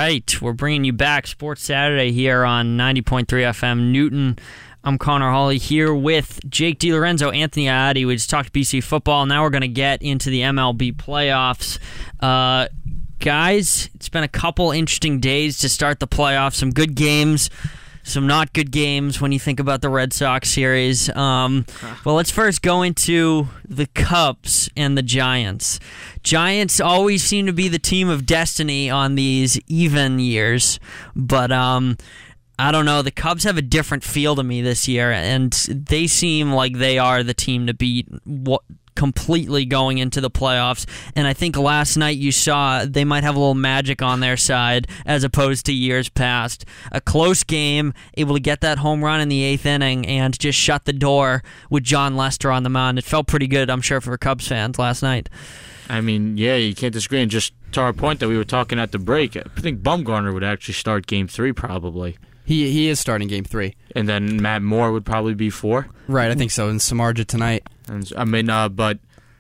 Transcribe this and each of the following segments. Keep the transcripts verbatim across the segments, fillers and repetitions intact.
right, we're bringing you back Sports Saturday here on ninety point three F M Newton. I'm Connor Hawley here with Jake DiLorenzo, Anthony Iotti. We just talked B C football. Now we're going to get into the M L B playoffs. Uh, guys, it's been a couple interesting days to start the playoffs. Some good games, some not good games when you think about the Red Sox series. Um, well, let's first go into the Cubs and the Giants. Giants always seem to be the team of destiny on these even years, but um, I don't know. The Cubs have a different feel to me this year, and they seem like they are the team to beat what, completely going into the playoffs. And I think last night you saw they might have a little magic on their side as opposed to years past. A close game, able to get that home run in the eighth inning and just shut the door with Jon Lester on the mound. It felt pretty good, I'm sure, for Cubs fans last night. I mean, yeah, you can't disagree. And just to our point that we were talking at the break, I think Bumgarner would actually start game three probably. He he is starting game three. And then Matt Moore would probably be four. Right, I think so. And Samardzija tonight. And, I mean, uh, but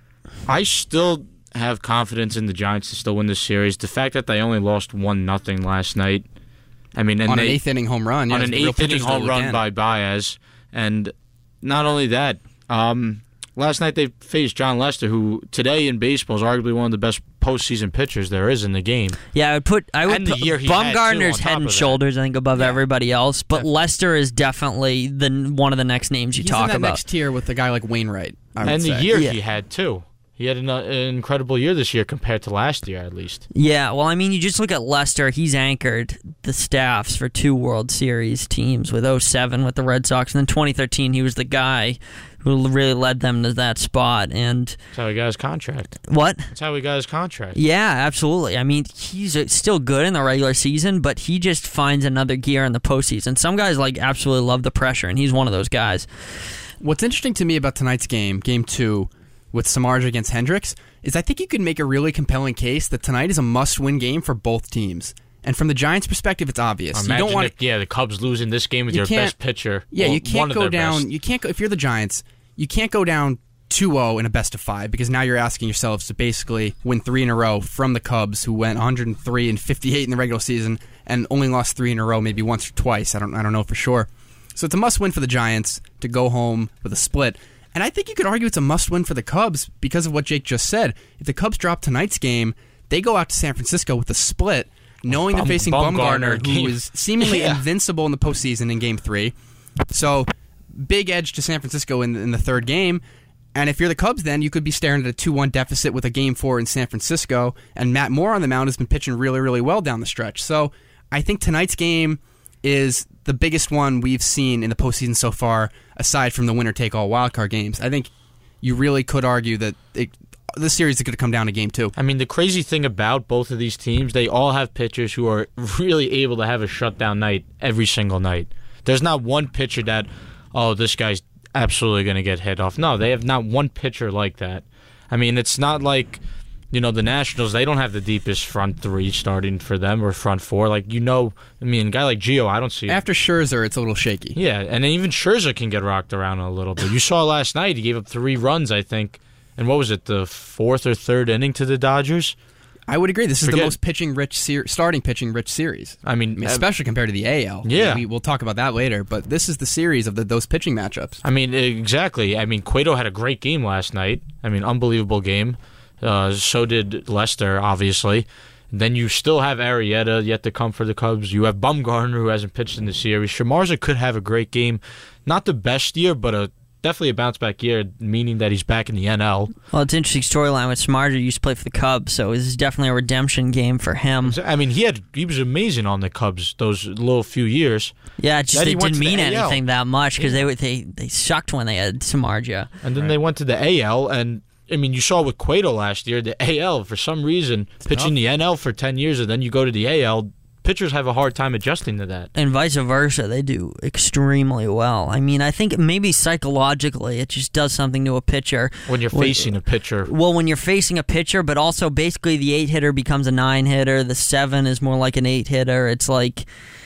I still have confidence in the Giants to still win this series. The fact that they only lost one nothing last night. I mean, and on they, an eighth inning home run. Yeah, on an eighth inning home run again. by Baez. And not only that, um, last night they faced Jon Lester, who today in baseball is arguably one of the best postseason pitchers there is in the game. Yeah, I would put I would And the put year he had, too, Bumgarner's on top head of and that. shoulders, I think, above Yeah. everybody else. But Definitely. Lester is definitely the one of the next names you He's talk in that about. next tier with a guy like Wainwright. I would And the say. year Yeah. he had, too. He had an, uh, an incredible year this year compared to last year, at least. Yeah, well, I mean, you just look at Lester. He's anchored the staffs for two World Series teams with oh seven with the Red Sox. And then twenty thirteen, he was the guy who really led them to that spot. And That's how he got his contract. what? That's how he got his contract. Yeah, absolutely. I mean, he's uh, still good in the regular season, but he just finds another gear in the postseason. Some guys like absolutely love the pressure, and he's one of those guys. What's interesting to me about tonight's game, game two, with Samardzija against Hendricks, is I think you could make a really compelling case that tonight is a must-win game for both teams. And from the Giants' perspective, it's obvious. Imagine you don't want if, yeah, the Cubs losing this game with You your can't- best pitcher. Yeah, well, you one can't of go their down. best. You can't go if you're the Giants. You can't go down two oh in a best of five because now you're asking yourselves to basically win three in a row from the Cubs, who went one hundred three and fifty-eight in the regular season and only lost three in a row, maybe once or twice. I don't. I don't know for sure. So it's a must-win for the Giants to go home with a split. And I think you could argue it's a must-win for the Cubs because of what Jake just said. If the Cubs drop tonight's game, they go out to San Francisco with a split, knowing Bum- they're facing Bumgarner Bumgarner, who game. is seemingly Yeah. invincible in the postseason in Game Three. So big edge to San Francisco in, in the third game. And if you're the Cubs, then you could be staring at a two one deficit with a Game Four in San Francisco. And Matt Moore on the mound has been pitching really, really well down the stretch. So I think tonight's game is the biggest one we've seen in the postseason so far, aside from the winner-take-all wildcard games. I think you really could argue that it, this series is going to come down to game two. I mean, the crazy thing about both of these teams, they all have pitchers who are really able to have a shutdown night every single night. There's not one pitcher that, oh, this guy's absolutely going to get hit off. No, they have not one pitcher like that. I mean, it's not like, you know, the Nationals, they don't have the deepest front three starting for them or front four. Like, you know, I mean, a guy like Gio, I don't see. After Scherzer, it's a little shaky. Yeah, and then even Scherzer can get rocked around a little bit. You saw last night, he gave up three runs, I think. And what was it, the fourth or third inning to the Dodgers? I would agree. This is Forget- the most pitching-rich ser- starting pitching-rich series. I mean, I mean, especially compared to the A L. Yeah. we, we'll talk about that later. But this is the series of the, those pitching matchups. I mean, exactly. I mean, Cueto had a great game last night. I mean, unbelievable game. Uh, so did Lester, obviously. Then you still have Arrieta yet to come for the Cubs. You have Bumgarner, who hasn't pitched in the series. Samardzija could have a great game. Not the best year, but a definitely a bounce-back year, meaning that he's back in the N L. Well, it's an interesting storyline with Samardzija. Used to play for the Cubs, so this is definitely a redemption game for him. I mean, he had he was amazing on the Cubs those little few years. Yeah, it just Then he it went didn't to the mean A L. anything that much because Yeah. they, were- they they sucked when they had Samardzija. And then they went to the A L, and I mean, you saw with Cueto last year, the A L, for some reason, pitching the N L for ten years, and then you go to the A L, pitchers have a hard time adjusting to that. And vice versa, they do extremely well. I mean, I think maybe psychologically it just does something to a pitcher. When you're When- facing a pitcher. Well, when you're facing a pitcher, but also basically the eight-hitter becomes a nine-hitter, the seven is more like an eight-hitter. It's like,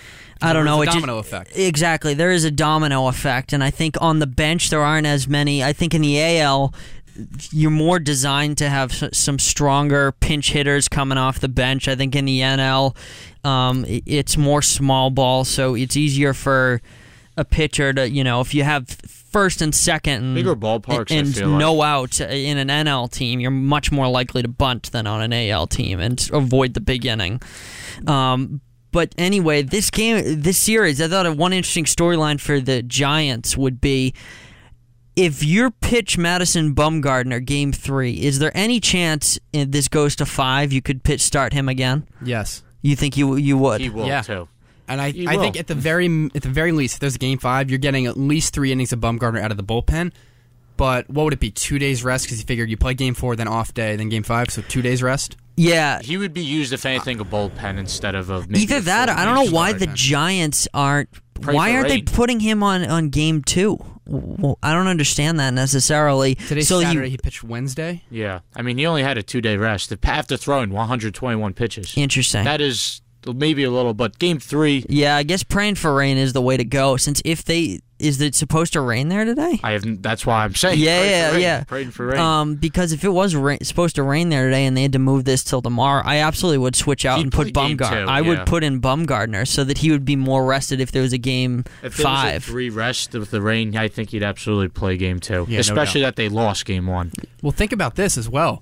I don't There's know. a it just- domino effect. Exactly. There is a domino effect, and I think on the bench there aren't as many. I think in the A L, you're more designed to have s- some stronger pinch hitters coming off the bench. I think in the N L, um, it- it's more small ball, so it's easier for a pitcher to, you know, if you have first and second and, Bigger ballparks, I and feel like. no out in an N L team, you're much more likely to bunt than on an A L team and avoid the big inning. Um, but anyway, this game, this series, I thought one interesting storyline for the Giants would be, if you pitch Madison Bumgarner game three, is there any chance if this goes to five you could pitch start him again? Yes. You think you you would? He will, Yeah. too. And I, He I will. think at the very at the very least, if there's a game five, you're getting at least three innings of Bumgarner out of the bullpen. But what would it be? Two days rest because you figured you play game four, then off day, then game five, so two days rest. Yeah. He would be used, if anything, a bullpen instead of a maybe Either a that, or full I don't game know why start. the Giants aren't. Pray Why for aren't they rain. putting him on, on game two? Well, I don't understand that necessarily. Today's so Saturday. You, He pitched Wednesday. Yeah, I mean, he only had a two-day rest after throwing one hundred twenty-one pitches. interesting. That is maybe a little, but game three, Yeah, I guess praying for rain is the way to go. Since if they is it supposed to rain there today? I have. That's why I'm saying. Yeah, pray yeah, for rain. yeah. Praying for rain. Um, because if it was ra- supposed to rain there today and they had to move this till tomorrow, I absolutely would switch out He'd and put play game Bumgarner. two, I yeah. would put in Bumgarner so that he would be more rested if there was a game if there was five. a three rest with the rain, I think he'd absolutely play game two. Yeah, no Especially doubt. that they lost game one. Well, think about this as well.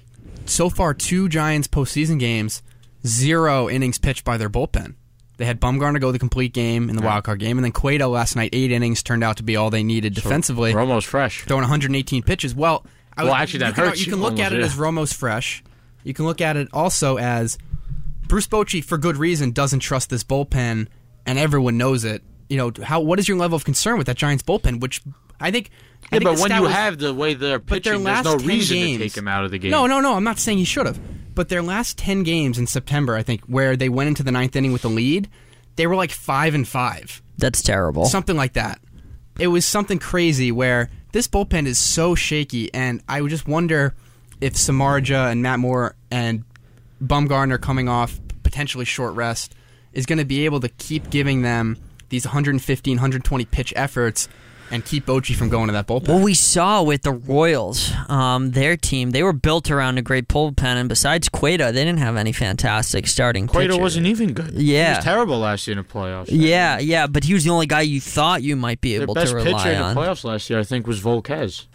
So far, two Giants postseason games, zero innings pitched by their bullpen. They had Bumgarner go the complete game in the Yeah. wild card game, and then Cueto last night, eight innings, turned out to be all they needed defensively, We're almost fresh. throwing one hundred eighteen pitches. Well, I Well, would- actually, that you can, hurts You you can look almost, at it yeah. as Romo's fresh. You can look at it also as Bruce Bochy, for good reason, doesn't trust this bullpen, and everyone knows it. You know, how what is your level of concern with that Giants bullpen? Which I think. I Yeah, think but the when stat you was- have the way they're but their pitching, there's last no ten reason games, to take him out of the game. No, no, no. I'm not saying he should have. But their last ten games in September, I think, where they went into the ninth inning with the lead, they were like five and five, That's terrible. something like that. It was something crazy where this bullpen is so shaky, and I would just wonder if Samardzija and Matt Moore and Bumgarner coming off potentially short rest is going to be able to keep giving them these one fifteen, one twenty pitch efforts and keep Bochy from going to that bullpen. What we saw with the Royals, um, their team, they were built around a great bullpen, and besides Cueto, they didn't have any fantastic starting Cueto pitchers. wasn't even good. Yeah. He was terrible last year in the playoffs. Yeah, yeah, but he was the only guy you thought you might be Their able best to pitcher rely in the on. playoffs last year, I think, was Volquez.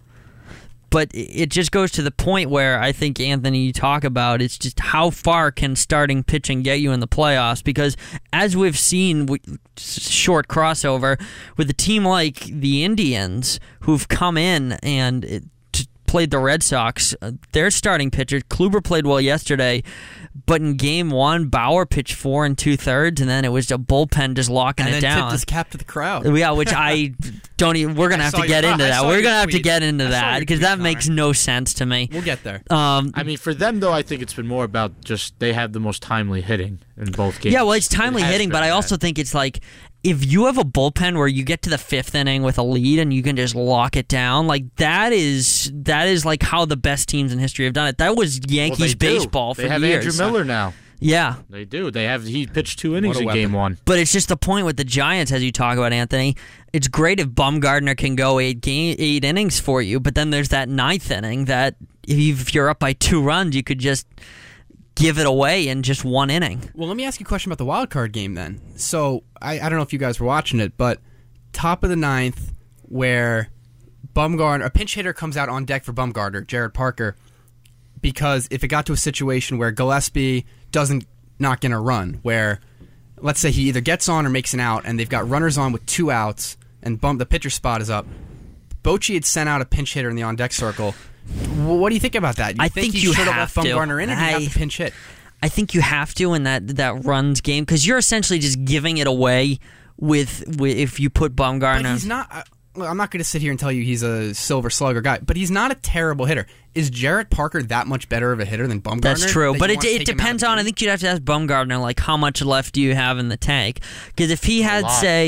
But it just goes to the point where I think, Anthony, you talk about it's just how far can starting pitching get you in the playoffs? Because as we've seen, we, short crossover, with a team like the Indians who've come in and it, t- played the Red Sox, uh, their starting pitcher, Kluber played well yesterday, but in game one, Bauer pitched four and two-thirds, and then it was a bullpen just locking and it then down. tipped his cap to the crowd. Yeah, which I don't even. We're gonna I have saw to get your- into I that. saw We're your gonna have to tweet. get into I saw that your because tweet, that Connor. makes no sense to me. We'll get there. Um, I mean, for them, though, I think it's been more about just they have the most timely hitting in both games. yeah, well, it's timely It has hitting, been but I that. also think it's like if you have a bullpen where you get to the fifth inning with a lead and you can just lock it down, like that is that is like how the best teams in history have done it. That was Well, they Yankees do. baseball for They have years. Andrew Miller now. Yeah. They do. They have. He pitched two innings What a in game weapon. one. But it's just the point with the Giants, as you talk about, Anthony. It's great if Bumgarner can go eight game, eight innings for you, but then there's that ninth inning that if you- if you're up by two runs, you could just give it away in just one inning. Well, let me ask you a question about the wild card game then. So, I, I don't know if you guys were watching it, but top of the ninth, where Bumgarner, a pinch hitter comes out on deck for Bumgarner, Jared Parker, because if it got to a situation where Gillespie doesn't not get a run, where let's say he either gets on or makes an out, and they've got runners on with two outs, and bump the pitcher spot is up. Bochy had sent out a pinch hitter in the on deck circle. Well, what do you think about that? You I think, think he you should have have left to. Bumgarner in, and he I- got the pinch hit. I think you have to in that that runs game because you're essentially just giving it away with, with if you put Bumgarner. But he's not. Uh, look, I'm not going to sit here and tell you he's a silver slugger guy, but he's not a terrible hitter. Is Jarrett Parker that much better of a hitter than Bumgarner? That's true, that but you it, wanna it take him out depends of the on. I game? think you'd have to ask Bumgarner like how much left do you have in the tank? Because if he had lot. say,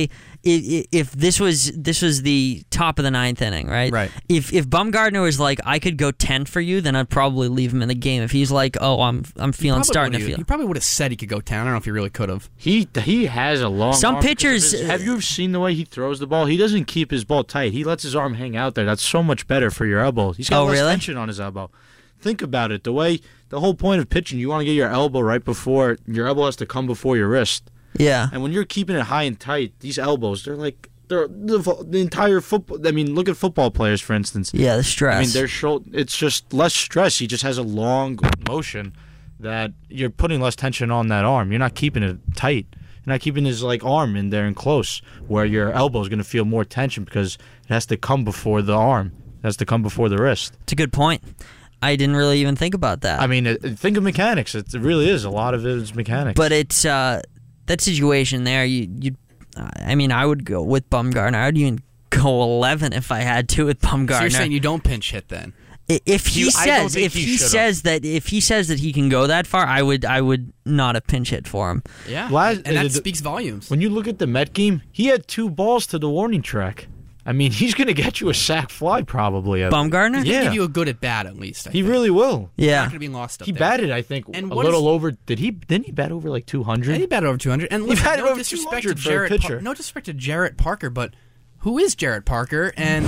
if, if this was this was the top of the ninth inning, right? Right. If if Bumgarner was like, I could go ten for you, then I'd probably leave him in the game. If he's like, oh, I'm I'm feeling Probably starting to would've- feel. He probably would have said he could go ten. I don't know if he really could have. He he has a long Some arm because of pitchers- his- have you ever seen the way he throws the ball? He doesn't keep his ball tight. He lets his arm hang out there. That's so much better for your elbow. He's got Oh, less really? tension on his elbow. Think about it. The way the whole point of pitching, you want to get your elbow right before your elbow has to come before your wrist. Yeah. And when you're keeping it high and tight, these elbows, they're like they're the, the entire football. I mean, look at football players, for instance. Yeah, the stress. I mean, they're shoulder. It's just less stress. He just has a long motion that you're putting less tension on that arm. You're not keeping it tight. You're not keeping his like arm in there and close, where your elbow is going to feel more tension because it has to come before the arm. It has to come before the wrist. It's a good point. I didn't really even think about that. I mean, it, think of mechanics. It, it really is. A lot of it is mechanics. But it's uh, that situation there. You, you, I mean, I would go with Bumgarner. I would even go eleven if I had to with Bumgarner. So you're saying you don't pinch hit then? I- if he You- I don't says, think if he he should've. says that, if he says that he can go that far, I would, I would not have pinch hit for him. Yeah. Last- and that the- speaks volumes. when you look at the Met game, he had two balls to the warning track. I mean, he's going to get you a sack fly probably. Bumgarner? He's Yeah. gonna give you a good at bat at least. I He think. really will. He's Yeah. not gonna be lost up He there. batted, I think, And a what little is- over. Did he? Didn't he bat over like two And hundred? he batted over two hundred. And He listen, batted no over disrespect to two hundred for a Jarrett. pitcher. no disrespect to Jarrett Parker, but who is Jarrett Parker? And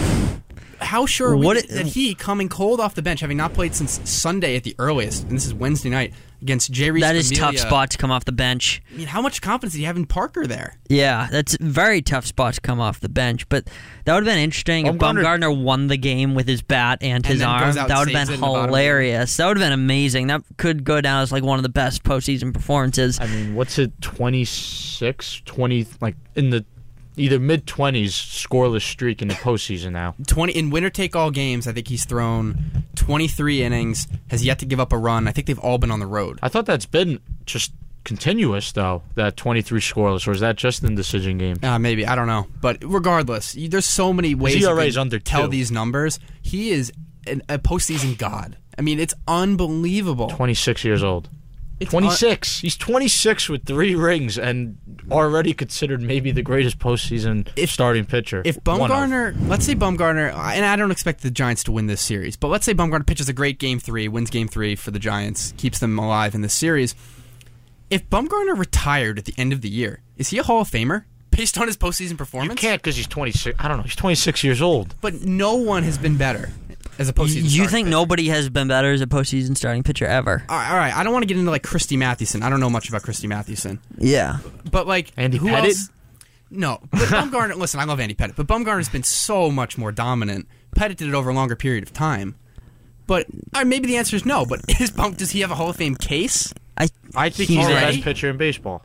how sure are we What it- that he coming cold off the bench, having not played since Sunday at the earliest, and this is Wednesday night against Jerry. That is Familia. tough spot to come off the bench. I mean, how much confidence do you have in Parker there? Yeah, that's a very tough spot to come off the bench. But that would have been interesting if Bumgarner- Bumgarner won the game with his bat and his then arm. goes out That and would have saves it been in the bottom of the hilarious. That would have been amazing. That could go down as like one of the best postseason performances. I mean, what's it? twenty-six, twenty, like in the either mid twenties scoreless streak in the postseason now. Twenty in winner take all games. I think he's thrown twenty-three innings, has yet to give up a run. I think they've all been on the road. I thought that's been just continuous though. That twenty-three scoreless, or is that just in decision games? Uh, maybe I don't know, but regardless, you, there's so many ways E R A you is can under tell two. these numbers. He is an, a postseason god. I mean, it's unbelievable. twenty-six years old. It's twenty-six. He's twenty-six with three rings and already considered maybe the greatest postseason If- starting pitcher. If One of. Bumgarner, let's say Bumgarner, and I don't expect the Giants to win this series, but let's say Bumgarner pitches a great game three, wins game three for the Giants, keeps them alive in this series. If Bumgarner retired at the end of the year, is he a Hall of Famer based on his postseason You performance? can't because he's twenty-six. I don't know. He's twenty-six years old. But no one has been better as a postseason. You starting think pitcher. nobody has been better as a postseason starting pitcher ever? All right, all right, I don't want to get into like Christy Mathewson. I don't know much about Christy Mathewson. Yeah. But like Andy who Pettit? else? No, but Bumgarner. Listen, I love Andy Pettit, but Bumgarner's been so much more dominant. Pettit did it over a longer period of time. But all right, maybe the answer is no. But is Bum, does he have a Hall of Fame case? I I think He's he's the already- best pitcher in baseball.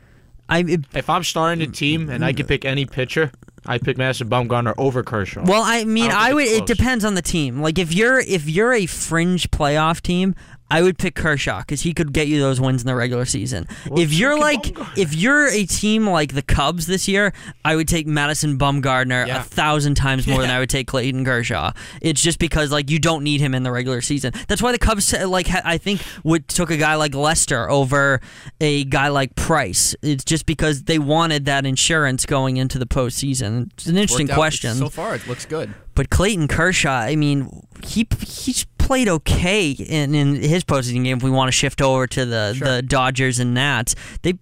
I it, If I'm starting a team and I could pick any pitcher, I'd pick Madison Bumgarner over Kershaw. well, I mean, I don't I, think would. it's It close. depends on the team. Like if you're if you're a fringe playoff team, I would pick Kershaw because he could get you those wins in the regular season. Well, if you're so like can Bumgarner. if you're a team like the Cubs this year, I would take Madison Bumgarner Yeah. a thousand times more than Yeah. I would take Clayton Kershaw. It's just because like you don't need him in the regular season. That's why the Cubs like ha- I think would took a guy like Lester over a guy like Price. It's just because they wanted that insurance going into the postseason. It's an interesting Worked out- question. So far, it looks good. But Clayton Kershaw, I mean, he he's played okay in, in his postseason game. If we want to shift over to the, Sure. the Dodgers and Nats, they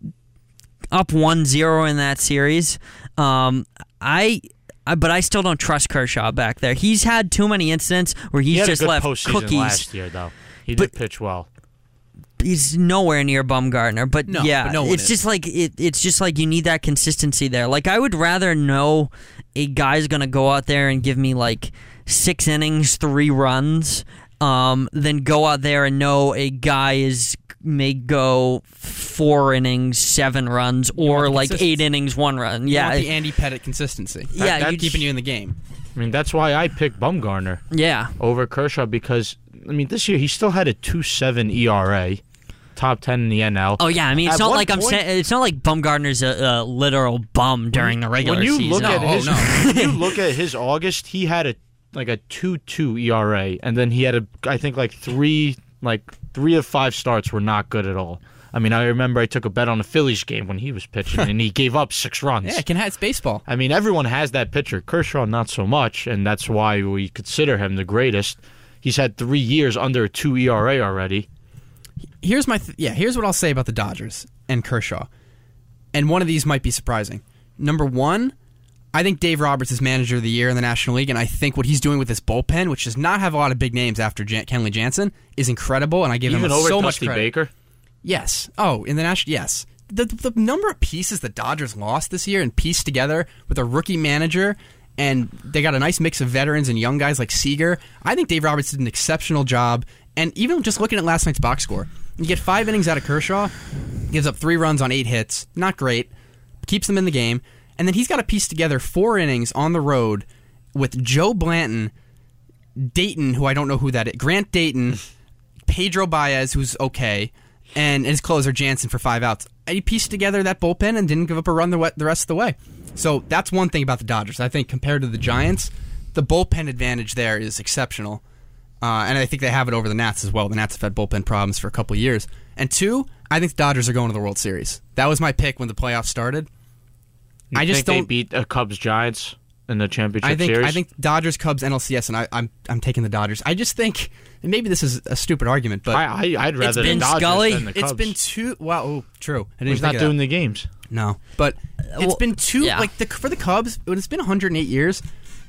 up one zero in that series. Um, I, I, but I still don't trust Kershaw back there. He's had too many incidents where he's he had just a good left postseason cookies. last year, though. He But- did pitch well. He's nowhere near Bumgarner, but No, yeah, but no one it's is. just like it, it's just like you need that consistency there. Like I would rather know a guy's gonna go out there and give me like six innings, three runs, um, than go out there and know a guy is may go four innings, seven runs, or want the like eight consistency. innings, one run. You Yeah, want the Andy Pettit consistency. yeah, that- you- keeping you in the game. I mean, that's why I picked Bumgarner yeah. over Kershaw because, I mean, this year he still had a two point seven E R A, top ten in the N L. Oh yeah, I mean it's At not one like I'm point- saying it's not like Bumgarner's a, a literal bum during the regular when you season. look at No, his, oh, no. when you look at his August, he had a like a two point two E R A, and then he had a I think like three like three of five starts were not good at all. I mean, I remember I took a bet on a Phillies game when he was pitching, and he gave up six runs. Yeah, it can have it's baseball. I mean, everyone has that pitcher. Kershaw, not so much, and that's why we consider him the greatest. He's had three years under a two E R A already. Here's my th- yeah. Here's what I'll say about the Dodgers and Kershaw, and one of these might be surprising. Number one, I think Dave Roberts is manager of the year in the National League, and I think what he's doing with this bullpen, which does not have a lot of big names after Jan- Kenley Jansen, is incredible, and I give Even him over so much Dusty credit. Baker? Yes. Oh, in the national, yes. The the number of pieces the Dodgers lost this year and pieced together with a rookie manager, and they got a nice mix of veterans and young guys like Seager. I think Dave Roberts did an exceptional job, and even just looking at last night's box score, you get five innings out of Kershaw, gives up three runs on eight hits, not great, keeps them in the game, and then he's got to piece together four innings on the road with Joe Blanton, Dayton, who I don't know who that is, Grant Dayton, Pedro Baez, who's okay, and his closer Jansen for five outs. And he pieced together that bullpen and didn't give up a run the, the rest of the way. So that's one thing about the Dodgers. I think compared to the Giants, the bullpen advantage there is exceptional. Uh, and I think they have it over the Nats as well. The Nats have had bullpen problems for a couple of years. And two, I think the Dodgers are going to the World Series. That was my pick when the playoffs started. You I just think don't they beat a Cubs Giants in the championship I think series? I think Dodgers, Cubs, N L C S, and I, I'm I'm taking the Dodgers. I just think, and maybe this is a stupid argument, but I, I, I'd rather been the Dodgers Scully. than the Cubs. it's been two. Wow, oh, true. I didn't He's think not of that. doing the games. No, but it's well, been two. yeah. Like the for the Cubs, when it's been one hundred eight years,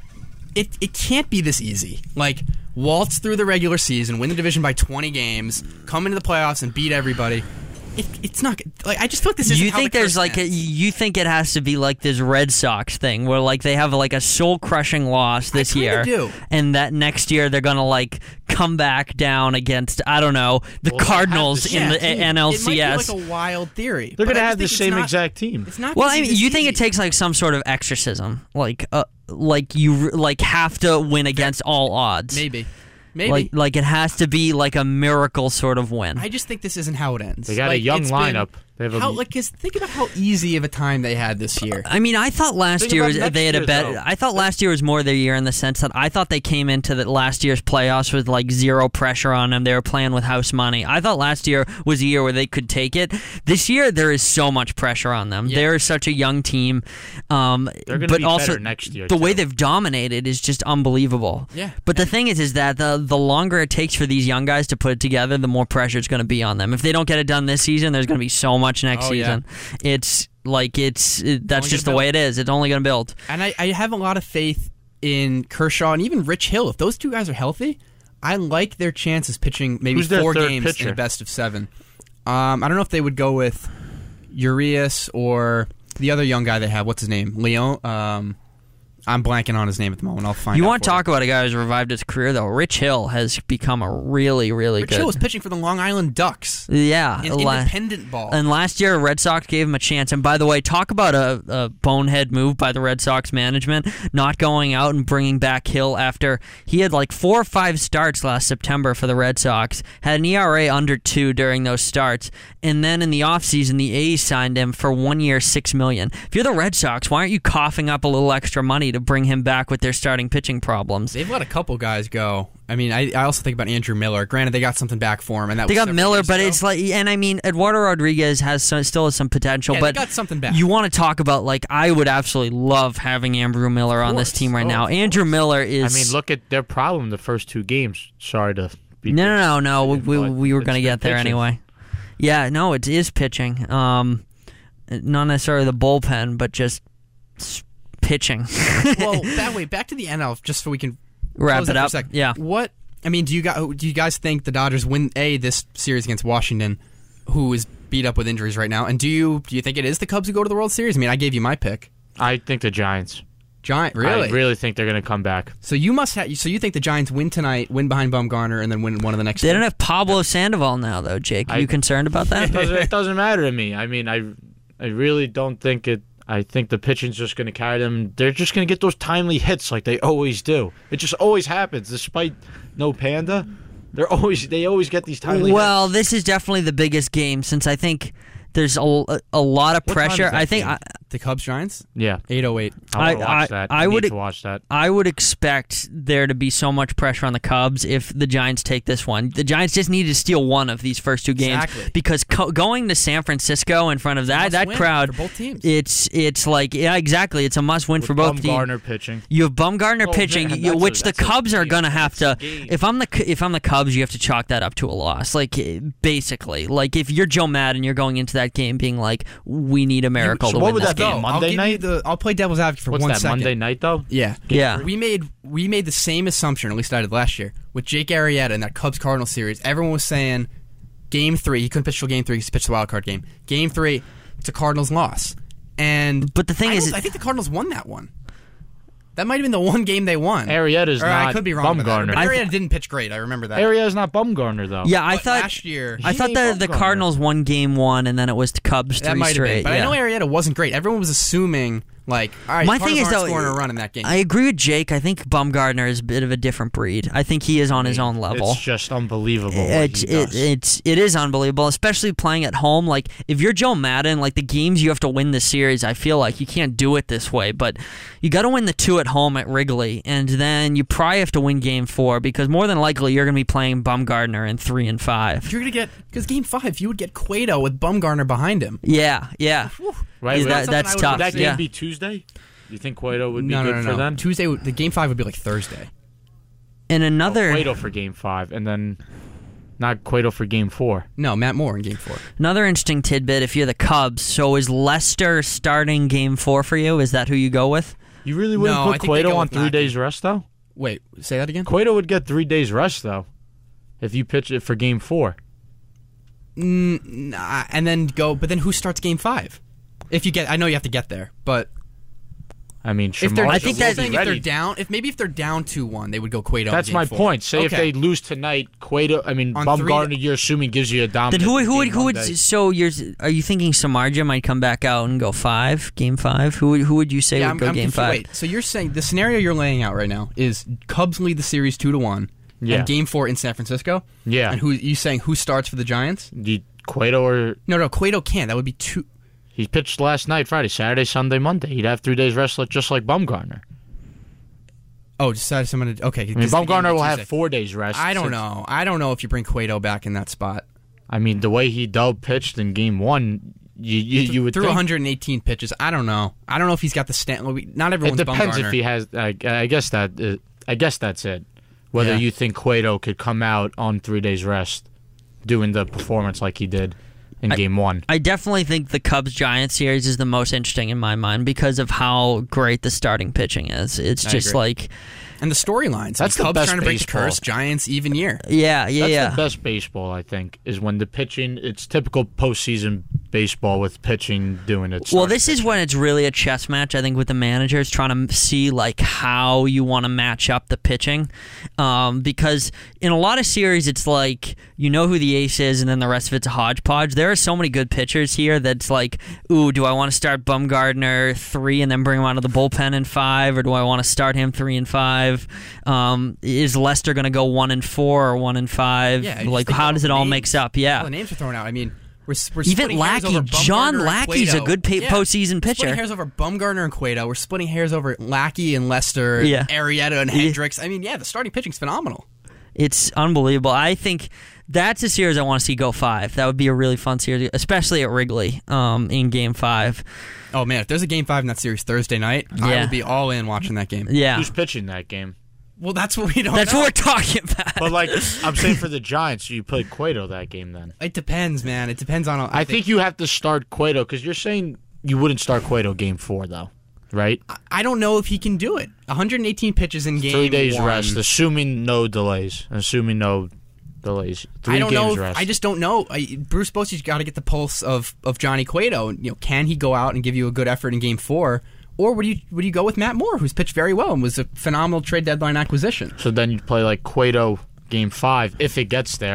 it it can't be this easy. Like waltz through the regular season, win the division by twenty games, come into the playoffs and beat everybody. It, it's not like I just feel like this is. You how think the there's curse like a, ends. you think it has to be like this Red Sox thing where like they have like a soul crushing loss this kinda year, do. and that next year they're gonna like come back down against I don't know the Well, they have Cardinals the in the same team. N L C S. It might be like a wild theory. They're but going to I have the just think same it's not- exact team. It's not. Well, gonna I be mean, this you think it easy. takes like some sort of exorcism, like uh, like you like have to win against all odds. maybe, maybe. Like like it has to be like a miracle sort of win. I just think this isn't how it ends. They got Like, a young it's been- lineup. They have a, How, like, 'cause think about how easy of a time they had this year. I mean, I thought last Think year about was next they had a year, better. though. I thought last year was more their year in the sense that I thought they came into the last year's playoffs with like zero pressure on them. They were playing with house money. I thought last year was a year where they could take it. This year there is so much pressure on them. Yeah. They're such a young team, um, They're gonna but be also better next year, the way too. they've dominated is just unbelievable. Yeah. But the thing is, is that the the longer it takes for these young guys to put it together, the more pressure it's going to be on them. If they don't get it done this season, there's going to be so much next Oh, yeah. season. It's like it's it, that's only just gonna the way it is. It's only going to build. And I, I have a lot of faith in Kershaw and even Rich Hill. If those two guys are healthy, I like their chances pitching maybe Who's their four third games in pitcher? a best of seven. Um, I don't know if they would go with Urias or the other young guy they have. What's his name? Leon. Um, I'm blanking on his name at the moment. I'll find. You out want to for talk about a guy who's revived his career, though? Rich Hill has become a really, really Rich good. Hill was pitching for the Long Island Ducks yeah, in la- independent ball. And last year, Red Sox gave him a chance. And by the way, talk about a, a bonehead move by the Red Sox management, not going out and bringing back Hill after he had like four or five starts last September for the Red Sox, had an E R A under two during those starts, and then in the offseason, the A's signed him for one year, six million dollars. If you're the Red Sox, why aren't you coughing up a little extra money to bring him back with their starting pitching problems? They've let a couple guys go. I mean, I, I also think about Andrew Miller. Granted, they got something back for him, and that They was got several Miller, years but ago. it's like, and I mean, Eduardo Rodriguez has some, still has some potential, Yeah, they but got something back. you want to talk about like I would absolutely love having Andrew Miller on this course. team right Oh, now. of Andrew course. Miller I is. mean, look at their problem the first two games. Sorry to be. no, no, no, no. We, we, But we were it's going to the get there pitching. anyway. Yeah, no, it is pitching. Um, not necessarily the bullpen, but just s- pitching. well, that way back to the N L, just so we can Wrap close it that for up. a sec. Yeah. What I mean, do you guys do you guys think the Dodgers win a this series against Washington, who is beat up with injuries right now? And do you do you think it is the Cubs who go to the World Series? I mean, I gave you my pick. I think the Giants. Giant, really? I really think they're going to come back. So you must have. So you think the Giants win tonight, win behind Bumgarner, and then win one of the next? They two? don't have Pablo Sandoval now, though. Jake, are I- you concerned about that? It doesn't, it doesn't matter to me. I mean, I, I really don't think it. I think the pitching's just going to carry them. They're just going to get those timely hits like they always do. It just always happens, despite no Panda. They're always they always get these timely. Well, hits. this is definitely the biggest game since I think there's a, a lot of What time pressure. is that I think game? I, The Cubs Giants? Yeah. eight oh eight. I want to I- watch I- that. I I would- need to watch that. I would expect there to be so much pressure on the Cubs if the Giants take this one. The Giants just need to steal one of these first two games Exactly. because co- going to San Francisco in front of that Must that win crowd, for both teams. it's it's like yeah, exactly. It's a must win With for both teams. Bumgarner pitching. You have Bumgarner Oh, pitching, man, you- that's a- which the that's a Cubs are game. gonna have to. That's a game. If I'm the if I'm the Cubs, you have to chalk that up to a loss. Like basically, like if you're Joe Madden, you're going into that game being like, we need a miracle so to what win would this that be, game. a Monday I'll give night? You the, I'll play devil's advocate for What's one that, second. Monday night, though? Yeah. Yeah. We made we made the same assumption, at least I did last year, with Jake Arrieta in that Cubs Cardinals series. Everyone was saying game three, he couldn't pitch till game three, he pitched the wild card game. Game three, it's a Cardinals loss. And But the thing I is- don't- I think the Cardinals won that one. That might have been the one game they won. Arrieta's or not I could be wrong with that, Bumgarner. but I Arrieta th- didn't pitch great. I remember that. Arrieta's not Bumgarner, though. Yeah, I But thought last year I He thought ain't the the Bumgarner. Cardinals won game one, and then it was the Cubs that three might have straight. been. But yeah. I know Arrieta wasn't great. Everyone was assuming like, all right, My Cardinals thing is aren't though, scoring a run in that game. I agree with Jake. I think Bumgarner is a bit of a different breed. I think he is on his own level. It's just unbelievable what It's he it, does. it's it is unbelievable, especially playing at home. Like if you're Joe Madden, like the games you have to win the series, I feel like you can't do it this way. But you got to win the two at home at Wrigley, and then you probably have to win Game Four because more than likely you're going to be playing Bumgarner in three and five. You're gonna get because game five, you would get Cueto with Bumgarner behind him. Yeah, yeah. right? Yeah, Would that- something that's I would tough. would that game yeah. be Tuesday? Do you think Cueto would be No, good no, no, for no. them? Tuesday, would- the game five would be like Thursday. And another Oh, Cueto for game five, and then not Cueto for game four. No, Matt Moore in game four. another interesting tidbit. If you're the Cubs, so is Lester starting Game Four for you? Is that who you go with? You really wouldn't No, I put think they Cueto go on with three Lackey. days rest, though? Wait, say that again. Cueto would get three days rest, though, if you pitch it for game four. Nah, and then go, but then who starts game five? If you get, I know you have to get there, but I mean, if they're, Shamarza I think will that's- be saying if ready. they're down, if maybe if they're down two one, they would go Cueto. in That's game my four. point. Say if Okay. they lose tonight, Cueto, I mean, On Bumgarner, three- you're assuming gives you a Then dominant who would who would game who would Monday. so you're are you thinking Samardzija might come back out and go five game five? Who would who would you say Yeah, would I'm, go I'm game confused. five? Wait, so you're saying the scenario you're laying out right now is Cubs lead the series two to one, Yeah. and game four in San Francisco. Yeah. and who you saying who starts for the Giants? Do you- Cueto or No, no, Cueto can't. That would be two. he pitched last night, Friday, Saturday, Sunday, Monday. He'd have three days rest, like- just like Bumgarner. Oh, decided someone to okay. I mean, Bumgarner will have four days rest. I don't since- know. I don't know if you bring Cueto back in that spot. I mean, the way he dub pitched in game one, you you, you would Through think. one hundred eighteen pitches. I don't know. I don't know if he's got the stand. Not It everyone's depends Bumgarner. if he has. I, I guess that. Uh, I guess that's it. Whether Yeah. you think Cueto could come out on three days rest, doing the performance like he did in game one. I definitely think the Cubs Giants series is the most interesting in my mind because of how great the starting pitching is. It's I just agree. like And the storylines. That's the the Cubs best trying to break the baseball. curse. Giants even year. yeah, yeah, That's yeah. the best baseball, I think, is when the pitching. It's typical postseason baseball with pitching doing its. Well, this is when it's really a chess match. I think with the managers trying to see like how you want to match up the pitching, um, because in a lot of series it's like you know who the ace is, and then the rest of it's a hodgepodge. There are so many good pitchers here that's like, ooh, do I want to start Bumgarner three and then bring him out of the bullpen in five, or do I want to start him three and five? Um, is Lester going to go one and four or one and five? Yeah, you just like think how about does it all names. mix up? Yeah. All the names are thrown out. I mean, we're, we're Even splitting hairs Lackey, over John Bumgarner and Lackey's a Cueto. good pa- Yeah. postseason We're pitcher. splitting hairs over Bumgarner and Cueto. We're splitting hairs over Lackey and Lester, Yeah. Arrieta and Hendricks. I mean, yeah, the starting pitching's phenomenal. It's unbelievable. I think that's a series I want to see go five. That would be a really fun series, especially at Wrigley um, in Game Five. Oh man, if there's a game five in that series Thursday night, I Yeah. will be all in watching that game. Yeah, Who's pitching that game? Well, that's what we don't. that's know. what we're talking about. But like, I'm saying for the Giants, you played Cueto that game then. It depends, man. It depends on. I think you have to start Cueto because you're saying you wouldn't start Cueto game four though, right? I don't know if he can do it. one hundred eighteen pitches in game. Three days one. rest, assuming no delays, assuming no delays. Three I don't games know. rest. I just don't know. I, Bruce Bochy's got to get the pulse of, of Johnny Cueto. You know, can he go out and give you a good effort in Game Four, or would you would you go with Matt Moore, who's pitched very well and was a phenomenal trade deadline acquisition? So then you'd play like Cueto game five if it gets there.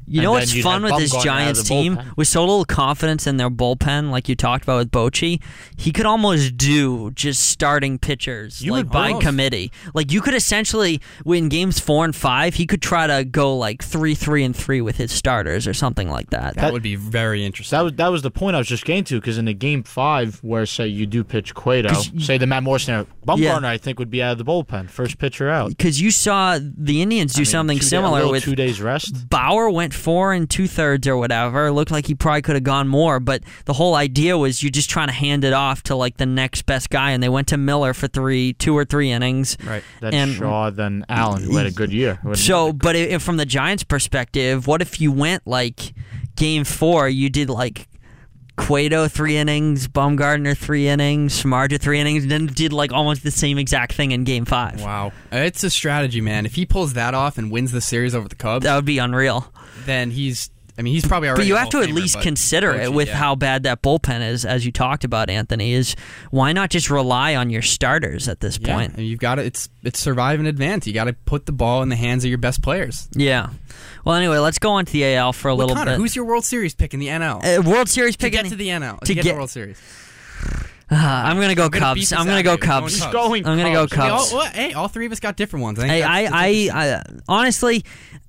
You And know then what's you'd fun have with this Bumgarner out of Giants the team? bullpen. With so little confidence in their bullpen, like you talked about with Bochy, he could almost do just starting pitchers You like would by almost- committee. Like you could essentially, in games four and five, he could try to go like three, three, and three with his starters or something like that. That would be very interesting. That was that was the point I was just getting to, because in the game five, where say you do pitch Cueto, say the Matt Moore scenario, Bumgarner Yeah. I think would be out of the bullpen, first pitcher out. Because you saw the Indians do I mean, something two day- a similar little with two days rest. Bauer went four and two thirds or whatever. Looked like he probably could have gone more, but the whole idea was you're just trying to hand it off to like the next best guy, and they went to Miller for three, two or three innings. Right. Then and- Shaw, then Allen, who had a good year. Who had- So, but if, from the Giants' perspective, what if you went like game four, you did like Cueto three innings, Baumgartner three innings, Smarja three innings, and then did like almost the same exact thing in game five? Wow. It's a strategy, man. If he pulls that off and wins the series over the Cubs, That would be unreal. then he's, I mean, he's probably already But you a have Hall to of at Famer, least but consider it Bochy, with yeah. how bad that bullpen is, as you talked about, Anthony, is why not just rely on your starters at this Yeah, point? and you've got to, it's, it's survive and advance. You got to put the ball in the hands of your best players. Yeah. Well, anyway, let's go on to the A L for a Well, little Connor, bit. who's your World Series pick in the N L? uh, World Series to pick get in to the N L, to, to get, get- the World Series. Uh, I'm going to go I'm gonna beat Cubs. this I'm going to out go of you. Going Cubs. Cubs. I'm Going going to go Cubs. We all- Cubs. well, hey, all three of us got different ones. I think Hey, that's- I, that's I, interesting. I honestly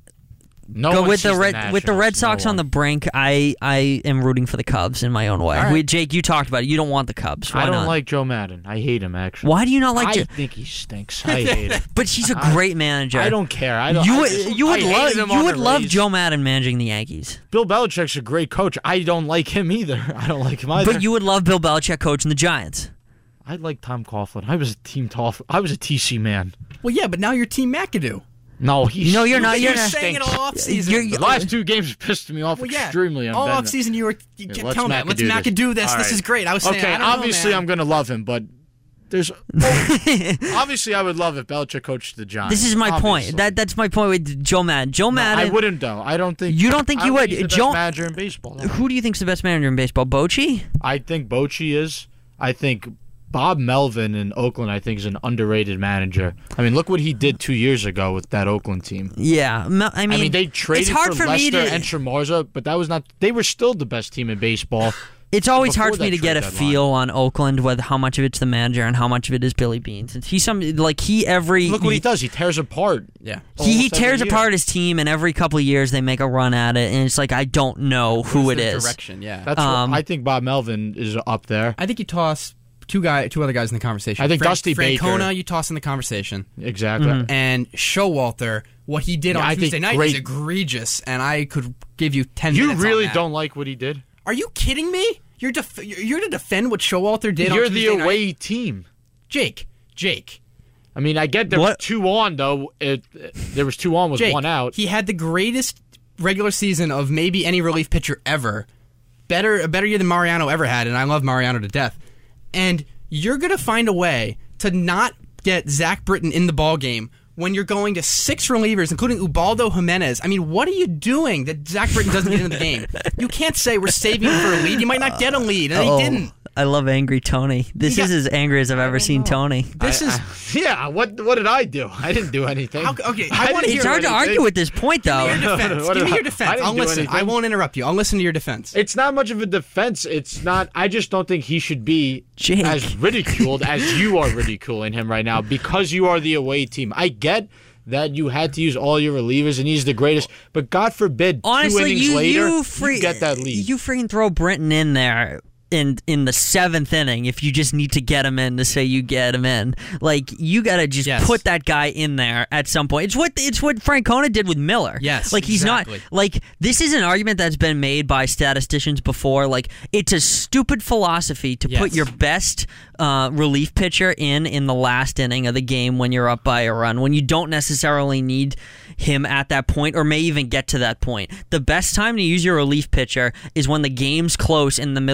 no go one with the sees red with the Red Nationals, no Sox on one. the brink. I, I am rooting for the Cubs in my own way. All right. We, Jake, you talked about it. You don't want the Cubs. Why I don't not? like Joe Madden. I hate him, actually. Why do you not like? I Jo- think he stinks. I hate him. but he's a great manager. I don't care. I don't. You I would just- you would I hated love him you on would the love Rays. Joe Madden managing the Yankees, Bill Belichick's a great coach. I don't like him either. I don't like him either. but you would love Bill Belichick coaching the Giants. I like Tom Coughlin. I was a team Toff. I was a T C man. Well, yeah, but now you're Team McAdoo. No, he. No, you're not. You You're were not. saying it all off You're- season. The last two games pissed me off Well, yeah. extremely. on all Ben. off season, you were you kept let's telling me, let's McAdoo this. McAdoo this. All This right. is great. I was saying, Okay, I don't obviously know, I'm man. going to love him, but there's oh, obviously I would love if Belichick coached the Giants. This is my obviously. point. That that's my point with Joe Madden. Joe No, Madden. I wouldn't though. I don't think You don't think I you don't would? He's the Joe- best manager in baseball. though. Who do you think's the best manager in baseball? Bochy? I think Bochy is. I think Bob Melvin in Oakland, I think, is an underrated manager. I mean, look what he did two years ago with that Oakland team. Yeah. Mel- I mean, I mean, they traded it's hard for, for me Lester to. and Tremarza, but that was not. They were still the best team in baseball. It's always before hard for me that to get a trade deadline. feel on Oakland, whether how much of it's the manager and how much of it is Billy Beane. Since he's some like he every Look what he does. He tears apart. Yeah. He, he almost every tears year. apart his team, and every couple of years they make a run at it, and it's like I don't know who What's it the is. Direction, yeah. That's. Um, what, I think Bob Melvin is up there. I think you toss two guy, two other guys in the conversation. I think Frank, Dusty Baker. Francona, you toss in the conversation, Exactly. Mm-hmm. and Showalter. What he did Yeah, on I Tuesday think night great. is egregious, and I could give you ten. You minutes on really that. don't like what he did. Are you kidding me? You're def- you're to defend what Showalter did. You're on the Tuesday away night? team. Jake. Jake. I mean, I get there What? was two on though. It, it- there was two on with Jake. one out. He had the greatest regular season of maybe any relief pitcher ever. Better a better year than Mariano ever had, and I love Mariano to death. And you're gonna find a way to not get Zach Britton in the ball game when you're going to six relievers, including Ubaldo Jimenez. I mean, what are you doing that Zach Britton doesn't get into the game? You can't say we're saving him for a lead. You might not get a lead, and Oh, he didn't. I love angry Tony. This He is got- as angry as I've ever seen Tony. This I- is. I- yeah. What What did I do? I didn't do anything. How- okay, I I wanna didn't hear It's do hard to anything. argue with this point, Give me your though. defense. What Give me did your I- I defense. didn't I'll do listen. I anything. won't interrupt you. I'll listen to your defense. It's not much of a defense. It's not. I just don't think he should be Jake. as ridiculed as you are ridiculing him right now because you are the away team. I get that you had to use all your relievers and he's the greatest, but God forbid, two Honestly, innings you later, you, free, you get that lead. You freaking throw Britton in there in in the seventh inning if you just need to get him in to say you get him in. Like you got to just Yes. put that guy in there at some point. It's what it's what Francona did with Miller. Yes, like he's exactly. not like this is an argument that's been made by statisticians before. Like it's a stupid philosophy to put Yes. your best uh, relief pitcher in in the last inning of the game when you're up by a run when you don't necessarily need him at that point or may even get to that point. The best time to use your relief pitcher is when the game's close in the middle of the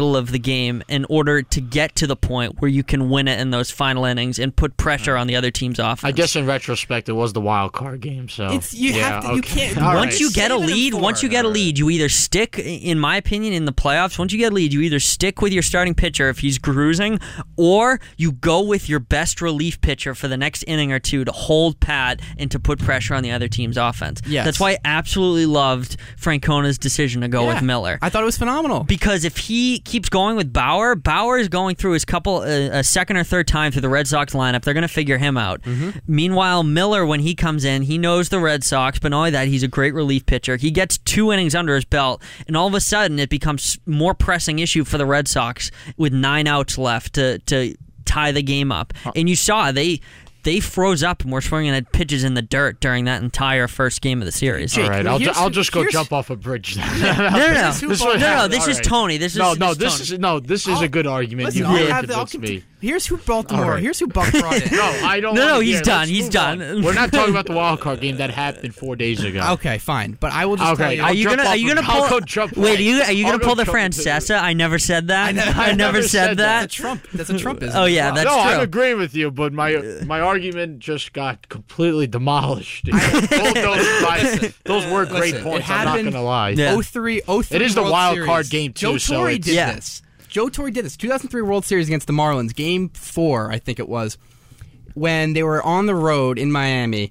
game in order to get to the point where you can win it in those final innings and put pressure on the other team's offense. I guess in retrospect, it was the wild card game. So It's, you yeah, have to. You okay. can't. All once right. you get a Save it in lead, four. once you get a lead, you either stick, in my opinion, in the playoffs, once you get a lead, you either stick with your starting pitcher if he's cruising, or you go with your best relief pitcher for the next inning or two to hold pat and to put pressure on the other team's offense. Yes. That's why I absolutely loved Francona's decision to go Yeah. with Miller. I thought it was phenomenal. Because if he keeps going with Bauer, Bauer is going through his couple, uh, a second or third time through the Red Sox lineup. They're going to figure him out. Mm-hmm. Meanwhile, Miller, when he comes in, he knows the Red Sox, but not only that, he's a great relief pitcher. He gets two innings under his belt, and all of a sudden it becomes more pressing issue for the Red Sox with nine outs left to, to tie the game up. And you saw they... They froze up and were swinging at pitches in the dirt during that entire first game of the series. Jake, All right, I'll, ju- here's- I'll just go here's- jump off a bridge. Then. No, no, no, This is no, who no, bought- no. This All is right. Tony. This is no, this no. is This Tony. is no. This is I'll- a good argument. Listen, you I'll really have the- I'll convinced me. cont- Here's who Baltimore. All right. Here's who Buck brought in. No, I don't. No, no, wanna he's hear. done. Let's He's move done. on. We're not talking about the wild card game that happened four days ago. Okay, fine, but I will just Okay, tell you. Are I'll you jump gonna? off Are you of- gonna I'll pull? go jump Wait, right. are you? Are you I'll gonna go pull the jump into this. Francesa? I never said that. I never- I I never never said said that. That's a Trump. That's a Trumpism. Oh, yeah, as well. that's no, true. I agree with you, but my my argument just got completely demolished. Both those, by, those were great Listen, it points. I'm not happened- gonna lie. Yeah. oh three, oh three It is the World wild Series. card game, too, Joe so Torre it's- did Yeah. this. Joe Torre did this. two thousand three World Series against the Marlins, Game Four, I think it was, when they were on the road in Miami,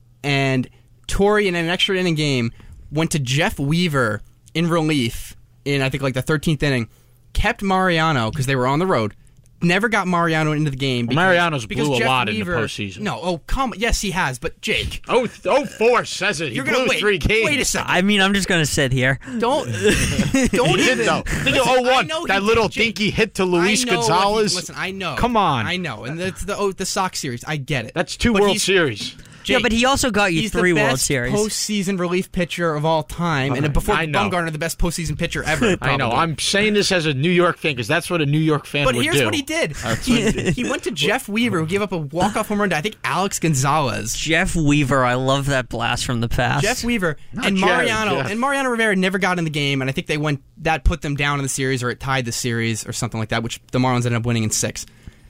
and Torre in an extra inning game went to Jeff Weaver in relief in I think like the thirteenth inning, kept Mariano because they were on the road. Never got Mariano into the game. Well, because- Mariano's because blew a Jeff lot in the Weaver- postseason. No, oh come, yes he has, but Jake, Oh, oh four says it. He you're blew gonna wait. three games. Wait a second. I mean, I'm just gonna sit here. Don't don't He even. did though. Think of Listen, oh I one. know he That did, little Jake. dinky hit to Luis I know what he- Gonzalez. listen, I know. Come on. I know, and that's the oh, the Sox series. I get it. That's two But World he's- Series. Yeah, Jake, but he also got you he's three the World best Series. postseason relief pitcher of all time, and right, before I know. Bumgarner, the best postseason pitcher ever. I know. probably. I'm saying this as a New York fan because that's what a New York fan But would here's do. what he did. That's He, what he did. he went to Jeff Weaver, who gave up a walk-off home run to I think Alex Gonzalez. Jeff Weaver, I love that blast from the past. Jeff Weaver and Jared, Mariano Jeff. and Mariano Rivera never got in the game, and I think they went that put them down in the series, or it tied the series, or something like that, which the Marlins ended up winning in six.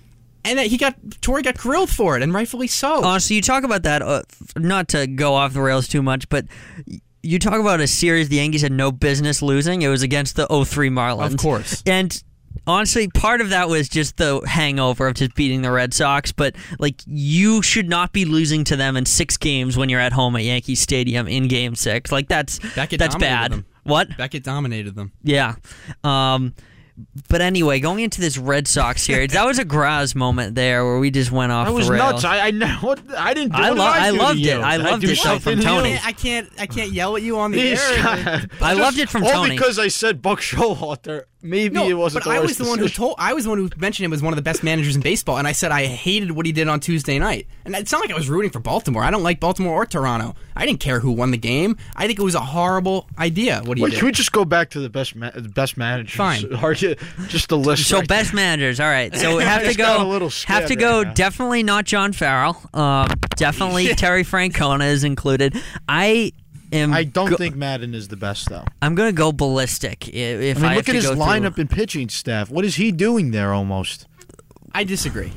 And that he got Torre got grilled for it, and rightfully so. Honestly, you talk about that, uh, not to go off the rails too much, but you talk about a series the Yankees had no business losing. It was against the oh three Marlins. Of course. And honestly, part of that was just the hangover of just beating the Red Sox, but like you should not be losing to them in six games when you're at home at Yankee Stadium in game six. Like that's Beckett that's dominated bad. them. What? Beckett dominated them. Yeah. Um, but anyway, going into this Red Sox series, that was a Graz moment there where we just went off That was the rails. nuts. I I know what I didn't. Do, I what lo- did I do to loved you? it. I Did loved do it, though, something from to you? Tony. I can't I can't yell at you on the He's air. got- I just- loved it from all Tony. because I said Buck Showalter. Maybe No, it wasn't. but the I worst was the one who decision. told. I was the one who mentioned him as one of the best managers in baseball, and I said I hated what he did on Tuesday night. And it's not like I was rooting for Baltimore. I don't like Baltimore or Toronto. I didn't care who won the game. I think it was a horrible idea what he Wait, did. can we just go back to the best ma- the best managers? Fine. Argue- just the list. So right best managers, all right. So we have to just got go. a little Have to scared go. right now. Definitely not John Farrell. Um, definitely Terry Francona is included. I am. I don't go- think Madden is the best, though. I'm going to go ballistic. i- If I mean, I look have at to his go lineup through. and pitching staff. What is he doing there almost? I disagree.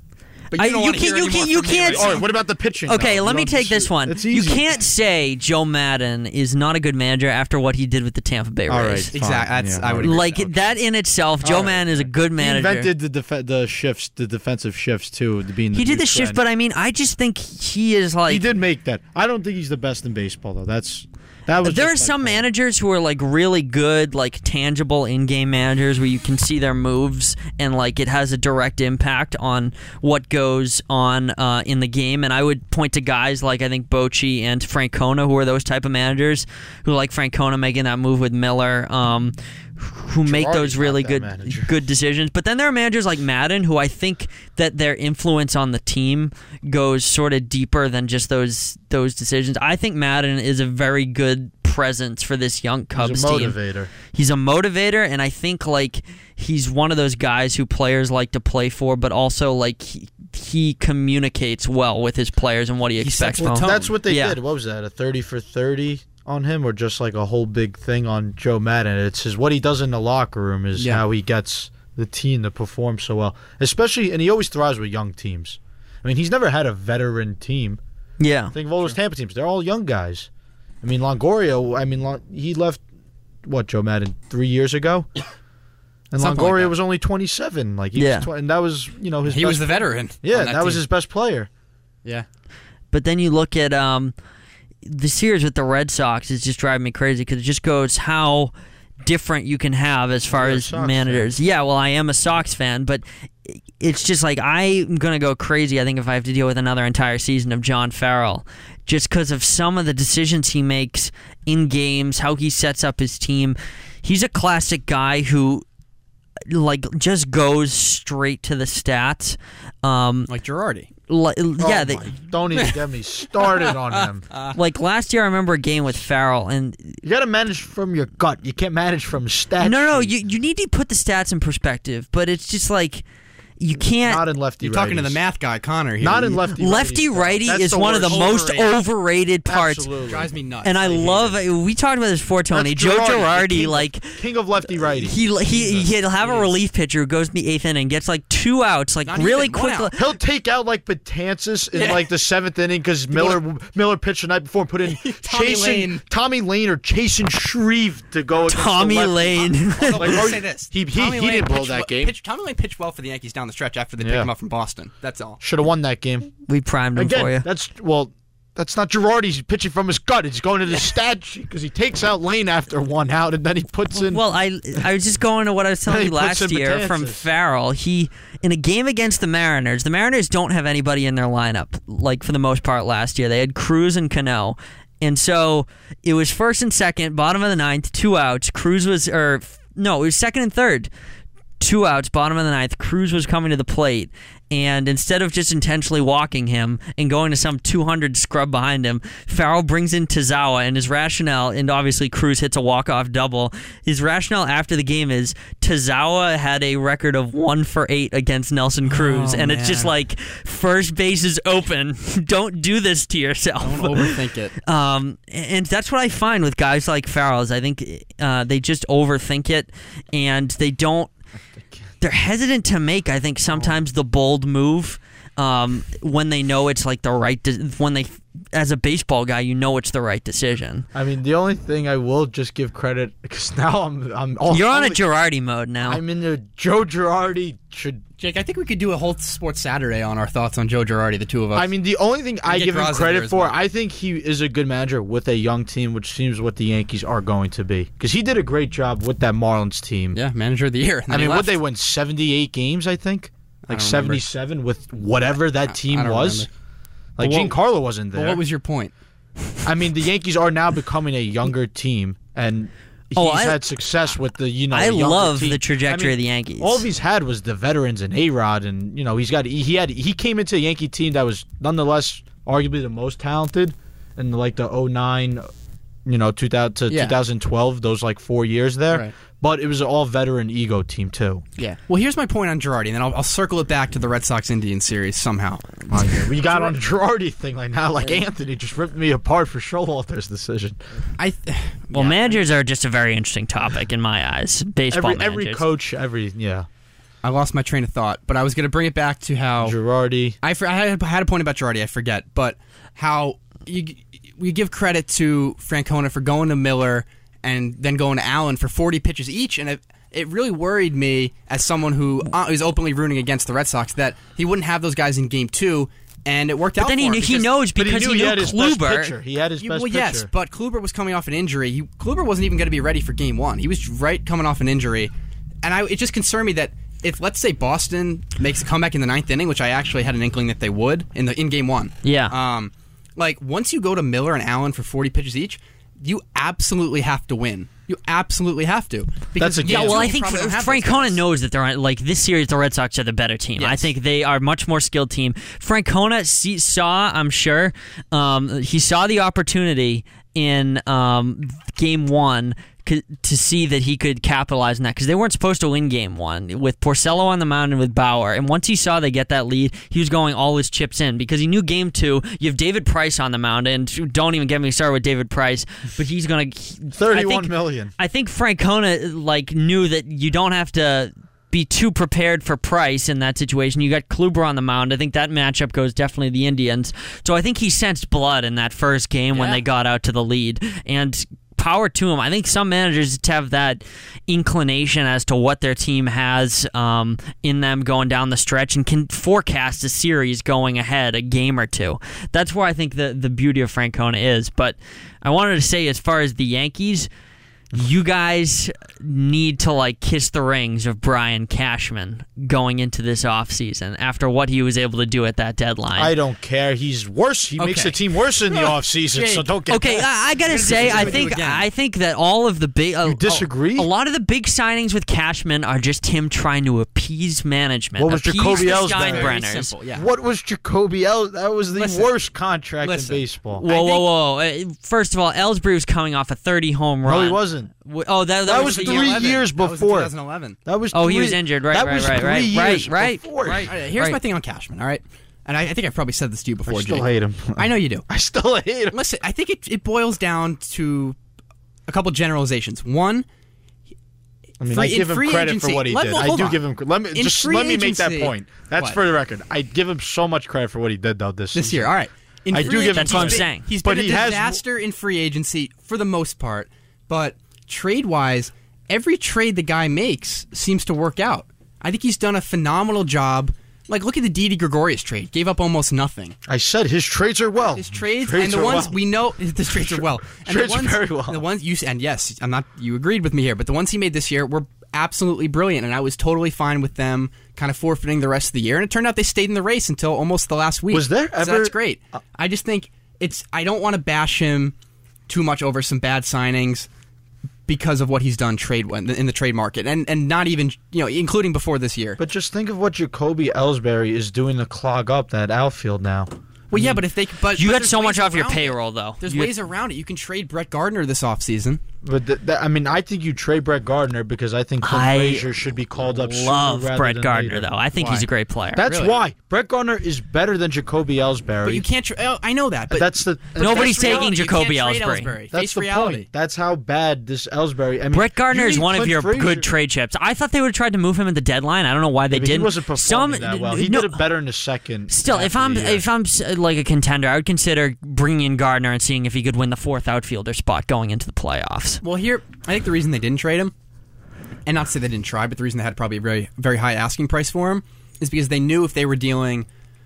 But I- you don't you want to can't- hear you any more can't- you from me can't- right All now. right, what about the pitching? Okay, though? let You me don't take just- this one. It's You easy. can't say Joe Madden is not a good manager after what he did with the Tampa Bay Rays. All right, Exactly. fine, That's yeah, I would all agree. right. Like with that in itself, Joe All right. Madden is a good He manager. invented the def- the shifts, the defensive shifts too. the- Being the He did new the shift, trend. but I mean, I just think he is like. he did make that. I don't think he's the best in baseball, though. That's that was. There are just my some point. managers who are like really good, like tangible in-game managers where you can see their moves and like it has a direct impact on what goes on uh, in the game. And I would point to guys like I think Bochy and Francona, who are those type of managers who like Francona making that move with Miller. Um, who make Girardi's those not really that good manager. good decisions. But then there are managers like Madden who I think that their influence on the team goes sort of deeper than just those those decisions. I think Madden is a very good presence for this young Cubs He's a team. motivator. He's a motivator, and I think like he's one of those guys who players like to play for, but also like he, he communicates well with his players and what he, He expects sets the from them. tone. That's what they Yeah. did. What was that? A thirty for thirty on him or just like a whole big thing on Joe Madden. It's his what he does in the locker room is Yeah. how he gets the team to perform so well. Especially, and he always thrives with young teams. I mean, he's never had a veteran team. Yeah. Think of all those Tampa teams. They're all young guys. I mean, Longoria, I mean, Lon- he left, what, Joe Madden, three years ago? And Something like Longoria that. was only twenty-seven. Like he Yeah. was tw- and that was, you know, his He best was the veteran. Yeah, on that, that was team. his best player. Yeah. But then you look at um, the series with the Red Sox is just driving me crazy because it just goes how different you can have as far You're a as Sox managers. Yeah, well, I am a Sox fan, but it's just like I'm going to go crazy, I think, if I have to deal with another entire season of John Farrell just because of some of the decisions he makes in games, how he sets up his team. He's a classic guy who like just goes straight to the stats. Um, Like Girardi. li- yeah, Oh they, my- don't even get me started on him. like last year I remember a game with Farrell, and You got to manage from your gut. You can't manage from stats. no, no, you you need to put the stats in perspective, but it's just like you can't. Not in lefty. You're talking to the righties. math guy, Connor. Here. Not in lefty. Lefty righties, righty though. That's is one of the worst. most overrated parts. Absolutely. Drives me nuts. And I hate love it. we talked about this before, Tony. That's Joe Girardi, the Girardi, king of- like king of lefty righty. he he he'll have a relief pitcher who goes to the eighth inning, gets like two outs, like Not really even, one quickly. out. He'll take out like Betances in Yeah. like the seventh inning because Miller Miller pitched the night before and put in Tommy Chasen- Lane. Tommy Lane or Chasen Shreve to go against Tommy the lefty. Lane. Although, Like, let's oh, say this. he- he- Tommy he Lane didn't blow pitched that well- game. pitched- Tommy Lane pitched well for the Yankees down the stretch after they Yeah. picked him up from Boston. That's all. Should have won that game. We primed him Again, for you. that's well, that's not Girardi's pitching from his gut. He's going to the stat sheet because he takes out Lane after one out and then he puts in. Well, I I was just going to what I was telling He you puts last in year from Betances. Farrell. He in a game against the Mariners. The Mariners don't have anybody in their lineup, like for the most part last year. They had Cruz and Cano. And so it was first and second, bottom of the ninth, two outs. Cruz was or no, it was second and third. Two outs, bottom of the ninth. Cruz was coming to the plate, and instead of just intentionally walking him and going to some two hundred scrub behind him, Farrell brings in Tazawa, and his rationale, and obviously Cruz hits a walk-off double. His rationale after the game is Tazawa had a record of one for eight against Nelson Cruz, Oh, and it's man. just like, first base is open. Don't do this to yourself. Don't overthink it. Um, and that's what I find with guys like Farrell is I think uh, they just overthink it, and they don't. They're hesitant to make, I think, sometimes the bold move um, when they know it's like the right. De- when they, as a baseball guy, you know it's the right decision. I mean, the only thing I will just give credit because now I'm I'm all You're on a only- Girardi mode now. I'm in the Joe Girardi should. Jake, I think we could do a whole Sports Saturday on our thoughts on Joe Girardi, the two of us. I mean, the only thing I get give him Graza here credit as for, well. I think he is a good manager with a young team, which seems what the Yankees are going to be. Because he did a great job with that Marlins team. yeah, manager of the year. and I then he mean, what left. they win seventy-eight games, I think, like don't remember. seventy-seven with whatever that I- team I don't was. remember. Like But what- Giancarlo wasn't But there. what was your point? I mean, the Yankees are now becoming a younger team, and he's Oh, I- had success with the you know. I younger love team. the trajectory I mean, of the Yankees. All he's had was the veterans and A-Rod, and you know he's got he had he came into a Yankee team that was nonetheless arguably the most talented in like the oh nine, you know, two thousand to Yeah. twenty twelve, those like four years there. Right. But it was an all veteran ego team too. Yeah. Well, here's my point on Girardi, and then I'll, I'll circle it back to the Red Sox Indians series somehow. We got on the Girardi thing like now, like Anthony just ripped me apart for Showalter's decision. I. well, yeah. managers are just a very interesting topic in my eyes. Baseball Every every managers. coach, every yeah, I lost my train of thought, but I was going to bring it back to how Girardi. I, for, I had, had a point about Girardi. I forget, but how you we give credit to Francona for going to Miller and then going to Allen for forty pitches each, and it, it really worried me as someone who uh, is openly rooting against the Red Sox that he wouldn't have those guys in Game Two, and it worked But out. then for he him knew, he because- knows But he because knew he he knew had his best Kluber. pitcher. He had his You- best well, yes, pitcher. but Kluber was coming off an injury. He, Kluber wasn't even going to be ready for Game One. He was right coming off an injury, and I, it just concerned me that if, let's say, Boston makes a comeback in the ninth inning, which I actually had an inkling that they would in the in Game One. Yeah. Um, like once you go to Miller and Allen for forty pitches each, you absolutely have to win. You absolutely have to. Because That's a Game Yeah, game. well, two, I you think probably don't have Frank those guys. Conan knows that they're on, like this series. The Red Sox are the better team. I Yes. think they are much more skilled team. Frank Conan see, saw, I'm sure, um, he saw the opportunity in um, Game One c- to see that he could capitalize on that, because they weren't supposed to win game one with Porcello on the mound and with Bauer. And once he saw they get that lead, he was going all his chips in, because he knew game two, you have David Price on the mound, and don't even get me started with David Price, but he's going to... thirty-one million. I think Francona like knew that you don't have to be too prepared for Price in that situation. You got Kluber on the mound. I think that matchup goes definitely the Indians. So I think he sensed blood in that first game yeah. when they got out to the lead. And power to him. I think some managers have that inclination as to what their team has um, in them going down the stretch and can forecast a series going ahead a game or two. That's where I think the, the beauty of Francona is. But I wanted to say, as far as the Yankees, you guys need to like kiss the rings of Brian Cashman going into this offseason after what he was able to do at that deadline. I don't care. He's worse. He okay. makes the team worse in the offseason, so don't get Okay, that. I, I got to say, I think I think that all of the big... Uh, you disagree? A, a lot of the big signings with Cashman are just him trying to appease management. What was appease Jacoby the Ellsbury? Steinbrenners. Simple, yeah. What was Jacoby El? That was the Listen, worst contract listen. in baseball. Whoa, whoa, whoa. Uh, First of all, Ellsbury was coming off a thirty home run. No, he wasn't. Oh, that, that, That was, was the three year. years That was in before. twenty eleven. That was Oh, he three- was injured. Right, that right, was right, three right, years right, before. right, All right, here's right. my thing on Cashman, all right? And I, I think I've probably said this to you before, I still Jake. hate him. I know you do. I still hate him. Listen, I think it, it boils down to a couple generalizations. One, I mean, free- I give in him free credit agency- for what he let- did. well, I hold do on. give him. Let me In just free let me make that agency- point. That's What? for the record. I give him so much credit for what he did though this this season. year. All right. In I free do give him That's what I'm agency, saying. He's But been he a has- disaster in free agency for the most part, but trade-wise, every trade the guy makes seems to work out. I think he's done a phenomenal job. Like, look at the Didi Gregorius trade. Gave up almost nothing. I said his trades are well. His trades, Trades and the are ones well. we know, his trades are well. And Trades the are ones, very well. The ones you and yes, I'm not. You agreed with me here, but the ones he made this year were absolutely brilliant, and I was totally fine with them kind of forfeiting the rest of the year. And it turned out they stayed in the race until almost the last week. Was there So ever- that's great. I just think it's. I don't want to bash him too much over some bad signings because of what he's done trade in the trade market, and and not even you know including before this year. But just think of what Jacoby Ellsbury is doing to clog up that outfield now. Well, yeah, but if they but You but got there's so much ways off your around it. payroll, though. There's You- ways around it. You can trade Brett Gardner this offseason. But th- th- I mean, I think you trade Brett Gardner because I think Clint I Frazier should be called up. love sooner rather Brett than Gardner, later. though. I think Why? he's a great player. That's Really? why Brett Gardner is better than Jacoby Ellsbury. But you can't. Tra- oh, I know that. But That's the but Nobody's face taking reality. You Jacoby can't trade Ellsbury. That's Face the reality. point. That's how bad this Ellsbury. I mean, Brett Gardner you is need one of Clint your Frazier. good trade chips. I thought they would have tried to move him at the deadline. I don't know why they Yeah, but he didn't. wasn't performing Some, that well. He no, did it better in the second. Still, half if of I'm the year. if I'm uh, like a contender, I would consider bringing in Gardner and seeing if he could win the fourth outfielder spot going into the playoffs. Well, here I think the reason they didn't trade him, and not to say they didn't try, but the reason they had probably a very very high asking price for him is because they knew if they were dealing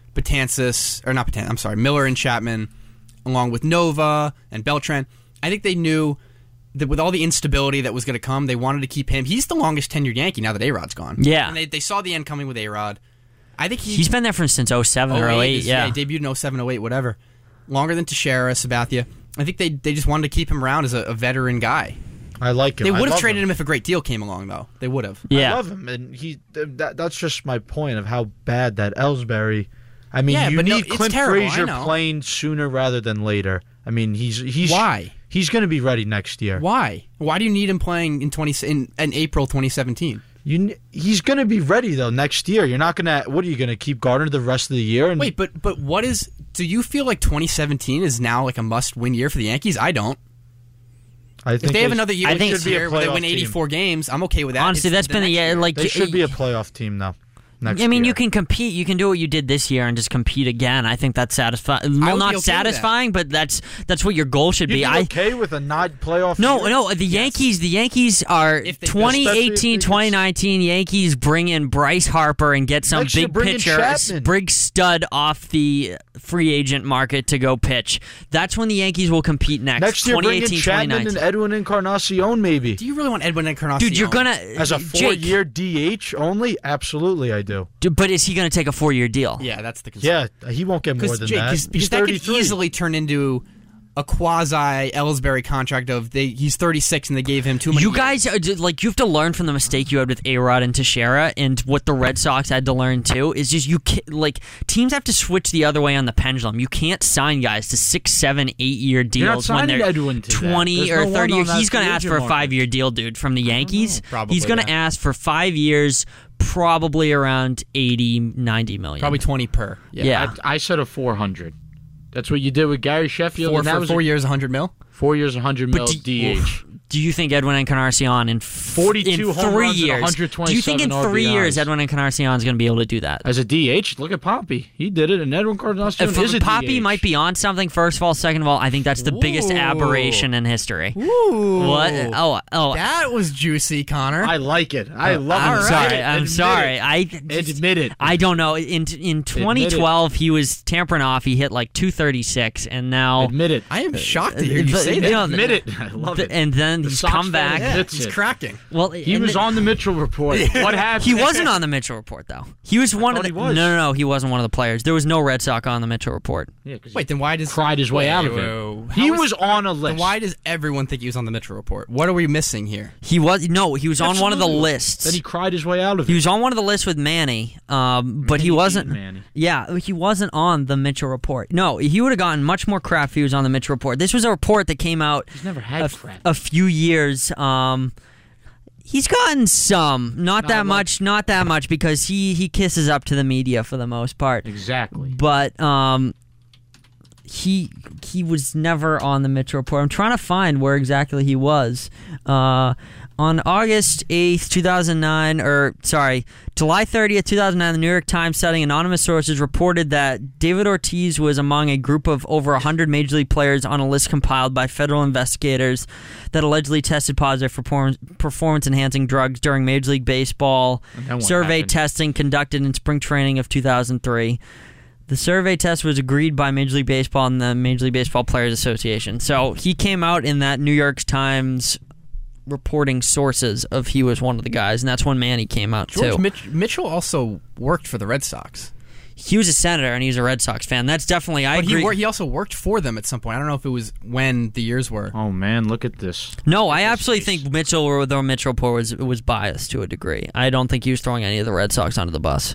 Betances or not Betances, I'm sorry, Miller and Chapman, along with Nova and Beltran. I think they knew that with all the instability that was going to come, they wanted to keep him. He's the longest tenured Yankee now that A-Rod's gone. Yeah. and they they saw the end coming with A-Rod. I think he, He's been there from since oh seven or oh eight. is- Yeah. he debuted in oh seven, oh eight, whatever. Longer than Teixeira, Sabathia. I think they they just wanted to keep him around as a, a veteran guy. I like him. They I would have love traded him. if a great deal came along, though. They would have. Yeah. I love him, and he. That, that's just my point of how bad that Ellsbury. I mean, Yeah, you but no, need it's Clint terrible, I Frazier know. playing sooner rather than later. I mean, he's he's Why? He's going to be ready next year. Why? Why do you need him playing in twenty in, in April twenty seventeen? You, n- he's going to be ready though next year. You're not going to. What are you going to keep Gardner the rest of the year? And Wait, but but what is? Do you feel like twenty seventeen is now like a must-win year for the Yankees? I don't. I think If they have sh- another year I like think- this should be a year where they playoff win team. eighty-four games, I'm okay with that. Honestly, It's that's the been the next yeah, year. like They should be a playoff team though. Next I mean, year. you can compete. You can do what you did this year and just compete again. I think that's satisfying. Well, would not be okay with satisfying, but that's that's what your goal should You'd be. be I okay with a not playoff. no, year? no. The Yankees, the Yankees are If they- twenty Especially if eighteen, they twenty nineteen Yankees bring in Bryce Harper and get some Next year, big bring in pitcher, Chapman. big stud off the free agent market to go pitch. That's when the Yankees will compete next. Next year, bring in twenty eighteen, Chapman twenty and nineteen. Edwin Encarnacion, maybe. Do you really want Edwin Encarnacion? Dude, you're gonna As a Jake, four-year D H only? Absolutely, I do. d- But is he going to take a four-year deal? Yeah, that's the concern. Yeah, he won't get more than Jake, that. Cause, because He's that could thirty-three. easily turn into a quasi Ellsbury contract of they he's thirty-six and they gave him too many. You years. guys, are just, like, you have to learn from the mistake you had with A-Rod and Teixeira, and what the Red Sox had to learn too is just you ca- like teams have to switch the other way on the pendulum. You can't sign guys to six, seven, eight year deals when signing they're Edwin to that. twenty There's or no one thirty. on that He's going to free ask agent for a market. five year deal, dude, from the Yankees. Probably, He's going to yeah. ask for five years, probably around eighty, ninety million. Probably twenty per. Yeah, Yeah. I, I said a four hundred. That's what you did with Gary Sheffield. four and that for was four a, years, one hundred mil. Four years, one hundred mil do- D H. Do you think Edwin Encarnacion in f- forty-two in home three runs and years? one hundred Do you think in twenty-seven three R B Is? years Edwin Encarnacion is going to be able to do that? As a D H, look at Poppy. He did it, and Edwin Encarnacion If is a Poppy D H. might be on something, first of all. Second of all, I think that's the biggest Ooh. aberration in history. Ooh, What? Oh, oh. that was juicy, Connor. I like it. I love I'm it. sorry. Admit I'm it. sorry. I Admit it. I don't know. In in twenty twelve, he was tampering off. He hit like two thirty-six, and now Admit it. I am shocked to hear you But, say you that. know, Admit it. I love th- it. and then The he's Sox come fan back. Yeah, admits he's it. cracking. Well, He and was the- on the Mitchell report. What happened? He wasn't on the Mitchell report though. He was one of thought the. he was. No, no, no. He wasn't one of the players. There was no Red Sox on the Mitchell report. Yeah, 'cause Wait, then why does cried his way Wait, out of wait, it. wait, He how is- was on a Then list. why does everyone think he was on the Mitchell report? What are we missing here? He was no. He was on one of the Absolutely. lists. Then he cried his way out of He it. was on one of the lists with Manny, um, but he Manny wasn't. beat Manny. Yeah, he wasn't on the Mitchell report. No, he would have gotten much more crap if he was on the Mitchell report. This was a report that came out He's never had a, crap. a few years. Um, he's gotten some, not Not that like- much, not that much, because he he kisses up to the media for the most part. Exactly. But um, he he was never on the Mitchell report. I'm trying to find where exactly he was. Uh, on August eighth, two thousand nine, or sorry, July thirtieth, two thousand nine, the New York Times, citing anonymous sources, reported that David Ortiz was among a group of over one hundred Major League players on a list compiled by federal investigators that allegedly tested positive for perform- performance-enhancing drugs during Major League Baseball And then what survey happened? testing conducted in spring training of two thousand three. The survey test was agreed by Major League Baseball and the Major League Baseball Players Association. So he came out in that New York Times reporting sources of he was one of the guys, and that's when Manny came out George too. Mitch- Mitchell also worked for the Red Sox. He was a senator and he was a Red Sox fan. That's definitely I But he, agree. wor- he also worked for them at some point. I don't know if it was when the years were. Oh man, look at this. no, I absolutely think Mitchell or the Mitchell report was was biased to a degree. I don't think he was throwing any of the Red Sox under the bus.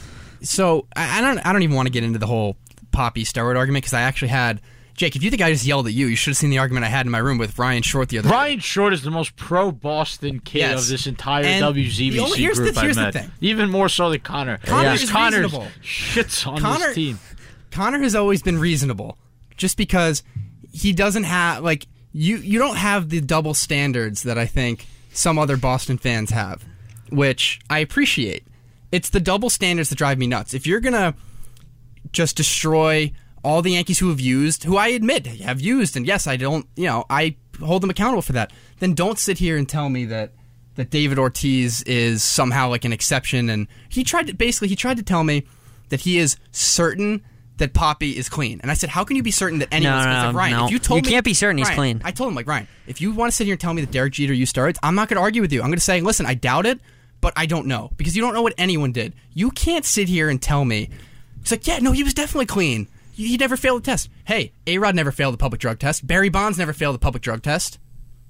So I, I don't. I don't even want to get into the whole Poppy steroid argument because I actually had Jake. If you think I just yelled at you, you should have seen the argument I had in my room with Ryan Short the other day. Ryan Short is the most pro-Boston kid Yes. of this entire And W Z B C the only- here's the- group I've here's the met. thing. Even more so than Connor. Connor Because is Connor reasonable. shits on Connor- this team. Connor has always been reasonable, just because he doesn't have like you. You don't have the double standards that I think some other Boston fans have, which I appreciate. It's the double standards that drive me nuts. If you're gonna just destroy all the Yankees who have used, who I admit have used, and yes, I don't, you know, I hold them accountable for that, then don't sit here and tell me that that David Ortiz is somehow like an exception. And he tried to, basically, he tried to tell me that he is certain that Poppy is clean. And I said, how can you be certain that anyone's No, clean? It's no, like, Ryan, no. if you told You me... can't be certain he's Ryan, clean. I told him, like, Ryan, if you want to sit here and tell me that Derek Jeter used steroids, I'm not going to argue with you. I'm going to say, listen, I doubt it, but I don't know. Because you don't know what anyone did. You can't sit here and tell me... It's like, yeah, no, he was definitely clean. He he never failed the test. Hey, A-Rod never failed the public drug test. Barry Bonds never failed the public drug test.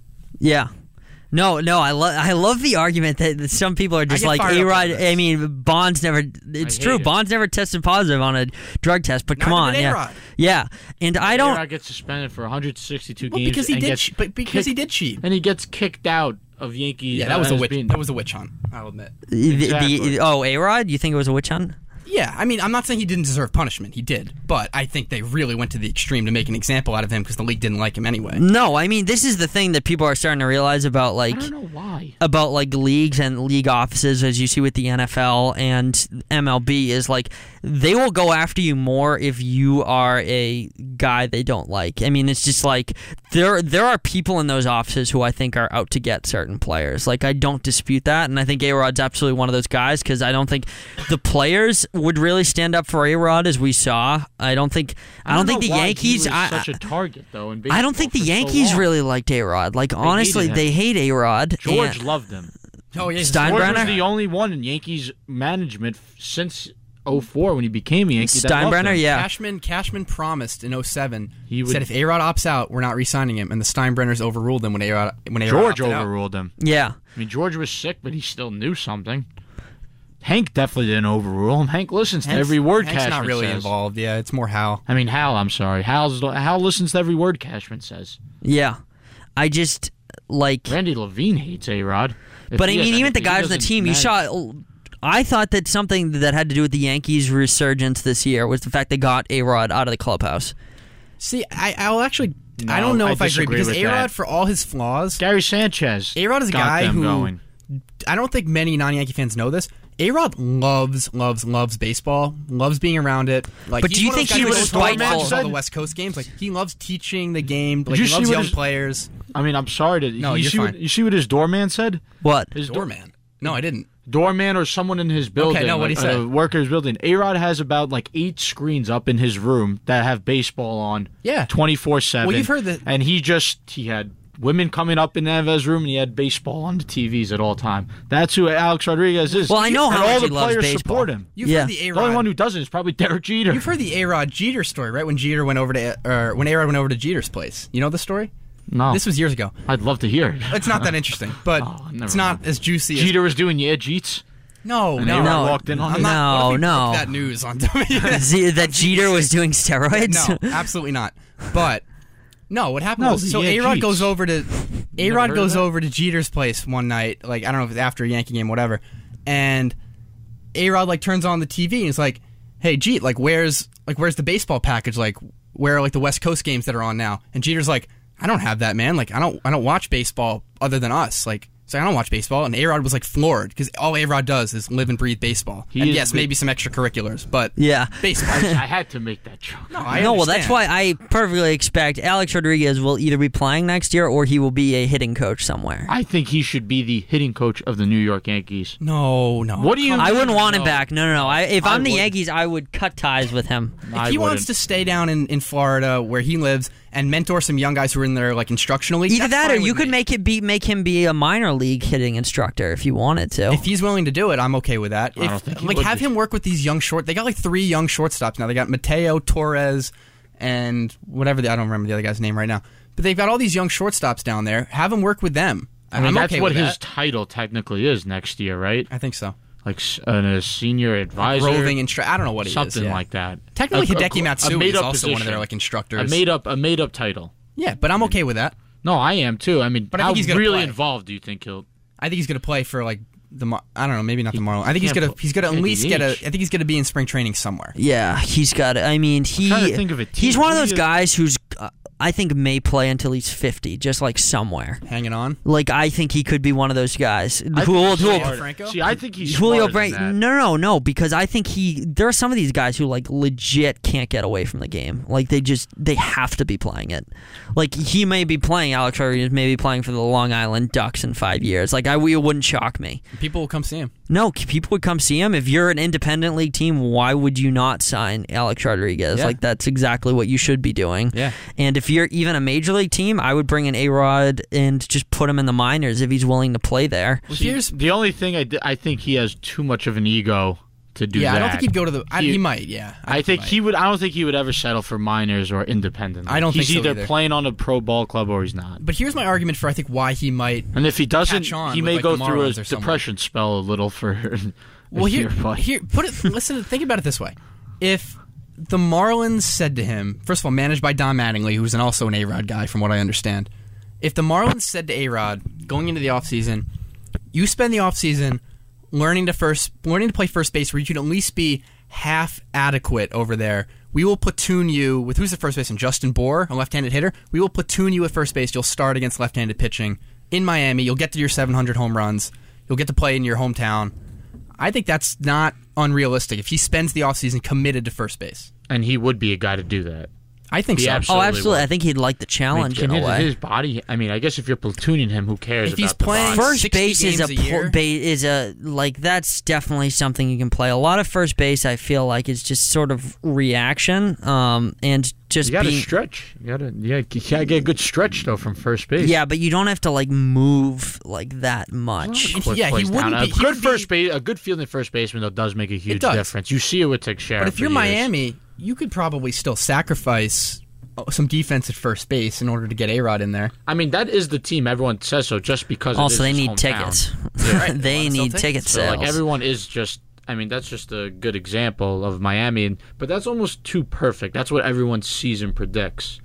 Yeah. No, no, I love I love the argument that, that some people are just get like fired up A-Rod. over this. I mean, Bonds never. It's I true. hate it. Bonds never tested positive on a drug test. But come Neither on, did yeah, A-Rod. yeah. And I don't. A-Rod gets suspended for one hundred sixty-two Well, games. because he and did, gets che- but because he kicked- did cheat. and he gets kicked out of Yankee. Yeah, that was a as witch. being- That was a witch hunt. I'll admit. The, the, Exactly. oh, A-Rod? You think it was a witch hunt? Yeah, I mean, I'm not saying he didn't deserve punishment. He did, but I think they really went to the extreme to make an example out of him because the league didn't like him anyway. No, I mean this is the thing that people are starting to realize about like I don't know why. about like leagues and league offices, as you see with the N F L and M L B, is like they will go after you more if you are a guy they don't like. I mean, it's just like there there are people in those offices who I think are out to get certain players. Like I don't dispute that, and I think A-Rod's absolutely one of those guys because I don't think the players would really stand up for A-Rod as we saw. I don't think I don't, think know the why Yankees. He was I, such a target though. In I don't think the baseball for so Yankees long. really liked A-Rod. Like honestly, hated him. they hate A-Rod. George and- loved him. Oh yeah, Stein- George Steinbrenner? was the only one in Yankees management f- since oh four when he became a Yankee. that loved Steinbrenner, him. yeah. Cashman Cashman promised in oh seven. He would- said if A-Rod opts out, we're not re-signing him, and the Steinbrenners overruled him when A-Rod when A-Rod George opted out. overruled him. Yeah. I mean, George was sick, but he still knew something. Hank definitely didn't overrule him. Hank listens to Hank's- every word Hank's Cashman not really says. involved. Yeah, it's more Hal. I mean, Hal, I'm sorry. Hal's, Hal listens to every word Cashman says. Yeah. I just, like... Randy Levine hates A-Rod. If But I he has mean, even the anything, he guys on the doesn't team, you manage- saw... I thought that something that had to do with the Yankees' resurgence this year was the fact they got A-Rod out of the clubhouse. See, I, I'll actually... No, I don't know I if I agree, disagree because with A-Rod, that. for all his flaws... Gary Sanchez. A-Rod is a got guy them who... going. I don't think many non-Yankee fans know this. A-Rod loves, loves, loves baseball. Loves being around it. Like, But he's do you one of think those he guys was that goes to all spiteful? the West Coast games? Like, he loves teaching the game. Like, you he see loves what young his- players. I mean, I'm sorry to. No, you you're see fine. What, you see what his doorman said? What? His door- Doorman. No, I didn't. doorman or someone in his building. Okay, no, what'd he like, say? A worker's building. A-Rod has about like eight screens up in his room that have baseball on. Yeah. twenty-four seven. Well, you've heard that- And he just, he had women coming up in Neves' room and he had baseball on the T Vs at all time. That's who Alex Rodriguez is. Well, I know and how all much the he loves players baseball. support him. You've Yeah. heard the The only one A-Rod. who doesn't is probably Derek Jeter. You've heard the A-Rod Jeter story, right? When Jeter went over to, or when A-Rod went over to Jeter's place. You know the story? No. This was years ago. I'd love to hear it. It's not that interesting, but Oh, never it's not mind. as juicy as... Jeter was doing yeah Jeets. No, And no. A-Rod No. walked in on I'm it. not, what if we No, broke no. that news on W B S? Z- that Jeter was doing steroids? No, absolutely not. But no, what happened No, was so yeah, A-Rod Jeets. goes over to A-Rod heard goes of that? over to Jeter's place one night, like I don't know if it's after a Yankee game, whatever, and A-Rod like turns on the T V and he's like, "Hey, Jeet, like where's like where's the baseball package? Like where are like the West Coast games that are on now?" And Jeter's like, "I don't have that, man. Like I don't I don't watch baseball other than us. Like." So I don't watch baseball, and A-Rod was like floored because all A-Rod does is live and breathe baseball. He and is yes, the- maybe some extracurriculars, but Yeah. baseball. I had to make that joke. No, I no, well, that's understand. why I perfectly expect Alex Rodriguez will either be playing next year or he will be a hitting coach somewhere. I think he should be the hitting coach of the New York Yankees. No, no. What do you- I wouldn't want him No. back. No, no, no. I, if I I'm the would. Yankees, I would cut ties with him. If I he wants wouldn't. to stay down in, in Florida where he lives and mentor some young guys who are in their like instructional league, Either that's that, or fine you with could me. make it be make him be a minor league hitting instructor if you wanted to. If he's willing to do it, I'm okay with that. I If, don't think he like would have be. him work with these young short. They got like three young shortstops now. They got Mateo, Torres, and whatever the I don't remember the other guy's name right now. But they've got all these young shortstops down there. Have him work with them. I mean, I'm that's okay what with his that. title technically is next year, right? I think so. Like s- uh, a senior advisor, Roving instru- I don't know what he something is. yeah. like that. Technically, A- a- Hideki a Matsui is made-up also one of their position. like instructors. A made up, a made up title. yeah, but I'm okay with that. No, I am too. I mean, But I how think he's gonna really play. involved do you think he'll? I think he's going to play for like the. Mar- I don't know, maybe not the Marlins. I think he's can't going to. put- He's going to at at least the get a. I age. think he's going to be in spring training somewhere. yeah, he's got it. I mean, he trying to think of a team. he's one of Who those do you- guys who's uh, I think may play until he's fifty, just like somewhere. Hanging on. Like I think he could be one of those guys I who will, think who will he's smart. Franco? See, I think he's Julio smarter Bra- than no, that. no, no, because I think he. There are some of these guys who like legit can't get away from the game. Like they just they have to be playing it. Like he may be playing Alex Rodriguez, may be playing for the Long Island Ducks in five years. Like I, it wouldn't shock me. People will come see him. No, people would come see him. If you're an independent league team, why would you not sign Alex Rodriguez? Yeah. Like that's exactly what you should be doing. Yeah. And if you're even a major league team, I would bring in A-Rod and just put him in the minors if he's willing to play there. Well, See, here's. the only thing I, d- I think he has too much of an ego to do Yeah, that. I don't think he'd go to the. I, he, He- might. Yeah. I think might. he would. I don't think he would ever settle for minors or independent. I don't He's think so either either. playing on a pro ball club or he's not. But here's my argument for I think why he might. And if he doesn't, Catch on he with, may like, go the through a Marlins or someone. depression spell a little for. a Well, here, year, but- here, put it. Listen, think about it this way: if the Marlins said to him, first of all, managed by Don Mattingly, who's an, also an A-Rod guy, from what I understand, if the Marlins said to A-Rod going into the offseason, you spend the offseason learning to first, learning to play first base, where you can at least be half adequate over there. We will platoon you with who's the first baseman? Justin Bohr, a left-handed hitter. We will platoon you at first base. You'll start against left-handed pitching in Miami. You'll get to your seven hundred home runs. You'll get to play in your hometown. I think that's not unrealistic if he spends the offseason committed to first base. and he would be a guy to do that. I think He so. absolutely Oh, absolutely. would. I think he'd like the challenge I mean, in a his, way. his body. I mean, I guess if you're platooning him, who cares If he's about the playing body? First sixty base is a, games a year? po- ba- is a like that's definitely something you can play. A lot of first base, I feel like, is just sort of reaction, um, and just You got to being. stretch. You got to. Yeah, you got to get a good stretch though from first base. Yeah, but you don't have to like move like that much. And Quick yeah, he place wouldn't down. be- A he good would first be- base, a good fielding first baseman though does make a huge does. difference. You see it with Teixeira. But if for you're years. Miami, you could probably still sacrifice some defense at first base in order to get A-Rod in there. I mean, that is the team. Everyone says so just because. Also, it they is his need hometown. tickets. Right, they they wanna sell need tickets. ticket So sales. like everyone is just. I mean, that's just a good example of Miami, and but that's almost too perfect. That's what everyone sees and predicts.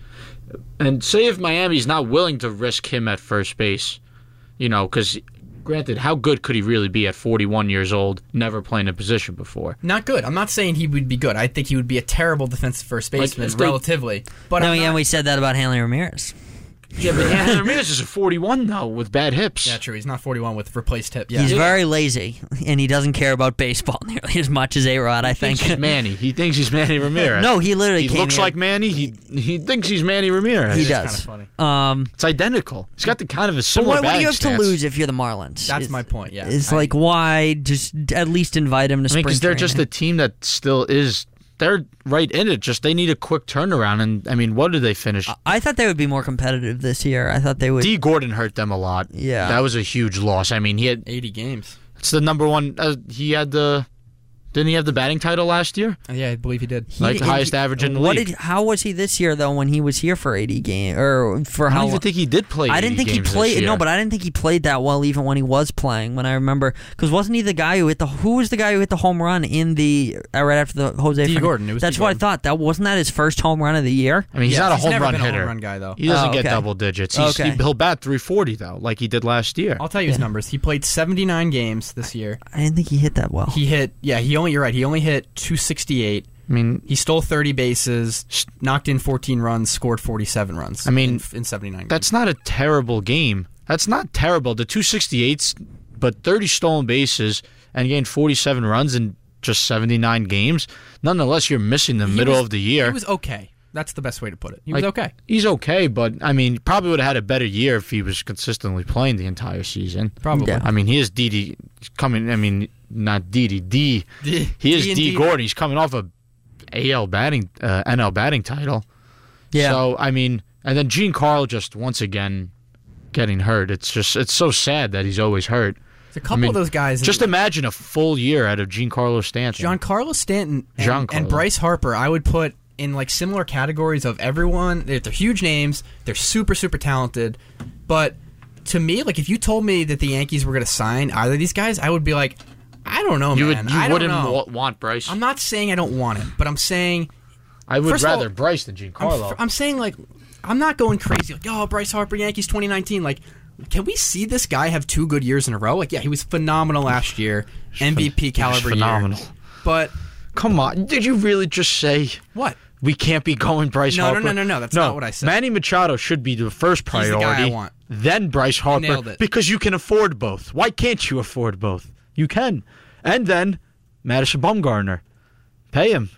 And say if Miami's not willing to risk him at first base, you know, because granted, how good could he really be at forty-one years old, never playing a position before? Not good. I'm not saying he would be good. I think he would be a terrible defensive first baseman, if they- relatively. But no, I'm yeah, not- we said that about Hanley Ramirez. Yeah, but Hanley Ramirez is a forty-one though with bad hips. yeah, true. He's not forty-one with replaced hip. Yeah. He's very lazy, and he doesn't care about baseball nearly as much as A-Rod, I He think. thinks he's Manny. He thinks he's Manny Ramirez. No, he literally He came looks here- like Manny. He he thinks he's Manny Ramirez. He It's does. kinda funny. Um, It's identical. He's got the kind of a but similar what, what do you batting have stance. to lose if you're the Marlins? That's It's- my point, yeah. It's I- like, why just at least invite him to I mean, spring because they're just a training? team that still is. They're right in it. Just they need a quick turnaround. And I mean, what did they finish? I thought they would be more competitive this year. I thought they would. D. Gordon hurt them a lot. Yeah. that was a huge loss. I mean, he had eighty games. it's the number one. Uh, he had the didn't he have the batting title last year? Uh, yeah, I believe he did. He- Like the he- highest average in the what league. Did, how was he this year though? When he was here for eighty games, or for I how? don't long? even think he did play. I didn't eighty think he games this played. year. No, but I didn't think he played that well even when he was playing. When I remember, because wasn't he the guy who hit the? Who was the guy who hit the home run in the uh, right after the Jose? D. Fern- Gordon. It was That's D. what I Gordon. thought. That wasn't that his first home run of the year. I mean, he's Yeah, not a he's home never run been a hitter. home run guy, though. He doesn't Oh, get okay. double digits. He's, Okay. he, he'll bat three forty though, like he did last year. I'll tell you his Yeah. numbers. He played seventy-nine games this year. I didn't think he hit that well. He hit, yeah, he only, you're right, he only hit two sixty-eight. I mean, He stole thirty bases, knocked in fourteen runs, scored forty-seven runs. I mean, in, in seventy-nine games. that's not a terrible game. That's not terrible. The two sixty-eights, but thirty stolen bases and gained forty-seven runs in just seventy-nine games. Nonetheless, you're missing the He middle was- of the year. He was okay. That's the best way to put it. He was Like, okay. He's okay, but I mean, probably would have had a better year if he was consistently playing the entire season. Probably. Yeah. I mean, he is Didi coming. I mean, not Didi D. D- He is D and D. D. Gordon. He's coming off a A L batting, uh, N L batting title. Yeah. So I mean, and then Giancarlo just once again getting hurt. It's just it's so sad that he's always hurt. There's a couple I mean, of those guys. Just imagine a full year out of Giancarlo Stanton. Giancarlo Stanton and, Giancarlo. and Bryce Harper, I would put in like similar categories of everyone. They're, they're huge names. They're super, super talented. But to me, like if you told me that the Yankees were going to sign either of these guys, I would be like, I don't know, you man. would you I don't wouldn't know. wa- want Bryce. I'm not saying I don't want it, but I'm saying I would First of all, rather Bryce than I'm, Giancarlo. f- I'm saying like I'm not going crazy like oh Bryce Harper Yankees twenty nineteen like can we see this guy have two good years in a row? Like yeah, he was phenomenal last year, M V P He was caliber phenomenal. year. But Come on, did you really just say what? we can't be going Bryce No, no, Harper? no, no, no, that's not what I said. Manny Machado should be the first the priority. guy I want. Then Bryce Harper, nailed it. because you can afford both. Why can't you afford both? You can. And then Madison Bumgarner, pay him.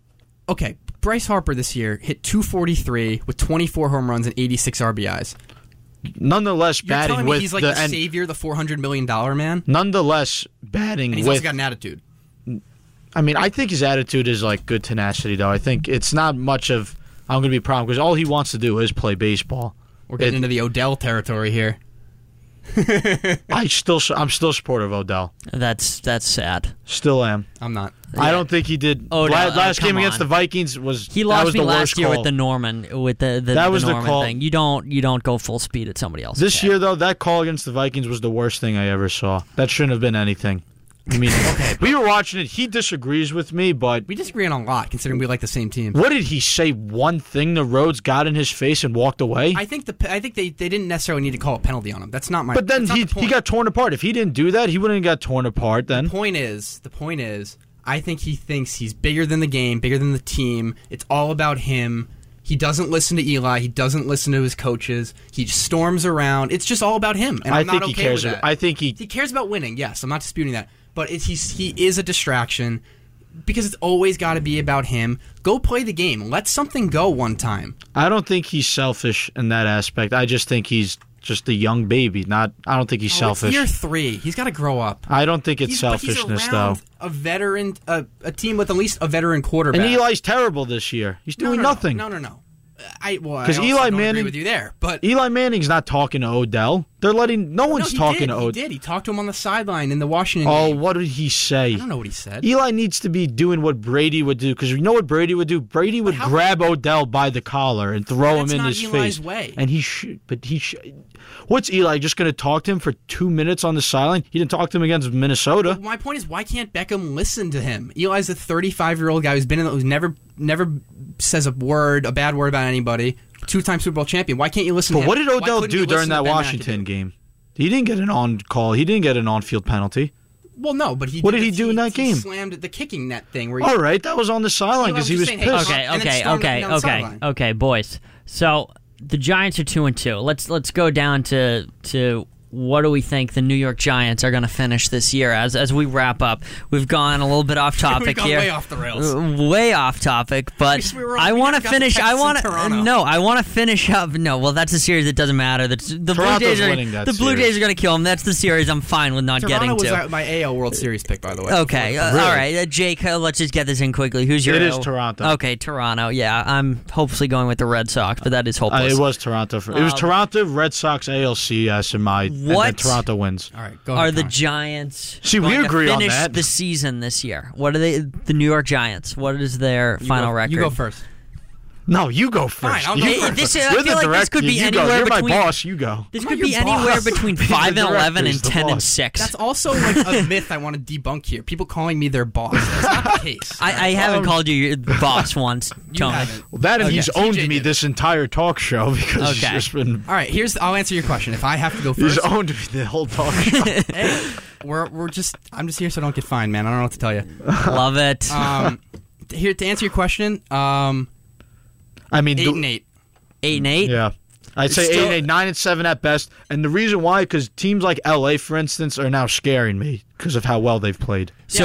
Okay, Bryce Harper this year hit two forty-three with twenty-four home runs and eighty-six R B Is. Nonetheless, You're batting telling me with he's like the the, and savior, the four hundred million dollar man, nonetheless batting and he's with. also got an attitude. I mean, I think his attitude is like good tenacity, though. I think it's not much of I'm going to be a problem because all he wants to do is play baseball. We're getting It- into the Odell territory here. I still, I'm still supportive of Odell. That's that's sad. Still am. I'm not. I don't think he did. Odell, last oh, last come game against on. the Vikings was He that lost was me the last worst year call. with the Norman with the the, That the was the Norman call. thing. You don't you don't go full speed at somebody else. This year, though, that call against the Vikings was the worst thing I ever saw. That shouldn't have been anything. I mean, we were watching it. He disagrees with me, but We disagree on a lot, considering we like the same team. what did he say? One thing the Rhodes got in his face and walked away. I think the I think they, they didn't necessarily need to call a penalty on him. That's not my. but then that's not he the point. he got torn apart. If he didn't do that, he wouldn't have got torn apart. Then The point is, the point is, I think he thinks he's bigger than the game, bigger than the team. It's all about him. He doesn't listen to Eli. He doesn't listen to his coaches. He just storms around. It's just all about him, and I I'm think not he okay cares. with About, that. I think he. He cares about winning. Yes, I'm not disputing that, but it's, he's he is a distraction. because it's always got to be about him. Go play the game. Let something go one time. I don't think he's selfish in that aspect. I just think he's just a young baby. Not. I don't think he's Oh, selfish. It's year three. He's got to grow up. I don't think it's He's, but selfishness he's though. around a veteran, a, a team with at least a veteran quarterback. And Eli's terrible this year. He's no, doing no, nothing. No, no, no. I well, I 'Cause also Eli don't Manning- agree with you there, but Eli Manning's not talking to Odell. They're letting. No no, one's he talking did. to He Odell. did. He talked to him on the sideline in the Washington Oh, game. what did he say? I don't know what he said. Eli needs to be doing what Brady would do, because you know what Brady would do. Brady would how- grab Odell by the collar and throw That's him in not his Eli's face. way. And he should, but he should. What's Eli just going to talk to him for two minutes on the sideline? He didn't talk to him against Minnesota. My point is, why can't Beckham listen to him? Eli's a thirty-five-year-old guy who's been in, who's never, never says a word, a bad word about anybody. Two-time Super Bowl champion. Why can't you listen But to him? what did Why Odell couldn't do you during listen to that Ben Washington McAdoo? game? He didn't get an on call. He didn't get an on field penalty. Well, no, but he. What did did he the- do in that he game? Slammed the kicking net thing. Where he, All right, that was on the sideline Eli because he was was just saying, hey, pissed. Okay, and then okay, stormed up okay, and down the okay, sideline. okay, boys. So the Giants are two and two. Let's let's go down to to what do we think the New York Giants are going to finish this year? As as we wrap up, we've gone a little bit off topic We've gone here, way off the rails. Uh, way off topic. But We were- I we want to never got to finish. I Texas want and to Toronto. no. I want to finish up. No, well, that's a series that doesn't matter. The, the Blue Toronto's Jays are winning that the Blue series. Jays are going to kill them. That's the series I'm fine with not Toronto getting was to. our- my A L World Series pick, by the way. Okay, uh, Really? all right, uh, Jake. Uh, let's just get this in quickly. Who's your? It is Toronto. Okay, Toronto. Yeah, I'm hopefully going with the Red Sox, but that is Uh, hopeless. it was Toronto. For, it was Uh, Toronto, Red Sox, A L C S in my. And What? then Toronto wins. All right, go ahead. Are the Connor. Giants See, we going agree to on finish that. the season this year? What are they? The New York Giants. What is their You final go, record? You go first. No, you go Fine, first. I'll You go go first. This- I You're feel the like this director. could be you anywhere go. You're between- my boss. You go. This I'm could not be your anywhere boss. between He's the five and eleven director. and He's the ten and boss. six. That's also like a myth I want to debunk here. People calling me their boss. That's not the case. I, I haven't called you your boss once, You Tony. haven't. Well, that and Okay. he's owned T J me did. this entire talk show because Okay. he's just been. All right, here's. I'll answer your question. If I have to go He's first, owned me the whole talk show. hey, we're we're just. I'm just here so I don't get fined, man. I don't know what to tell you. Love it. Um, here to answer your question. Um, I mean, eight the- and eight. Eight and eight. Yeah. I'd say It's eight still- and eight, nine and seven at best. And the reason why, because teams like L A, for instance, are now scaring me because of how well they've played. So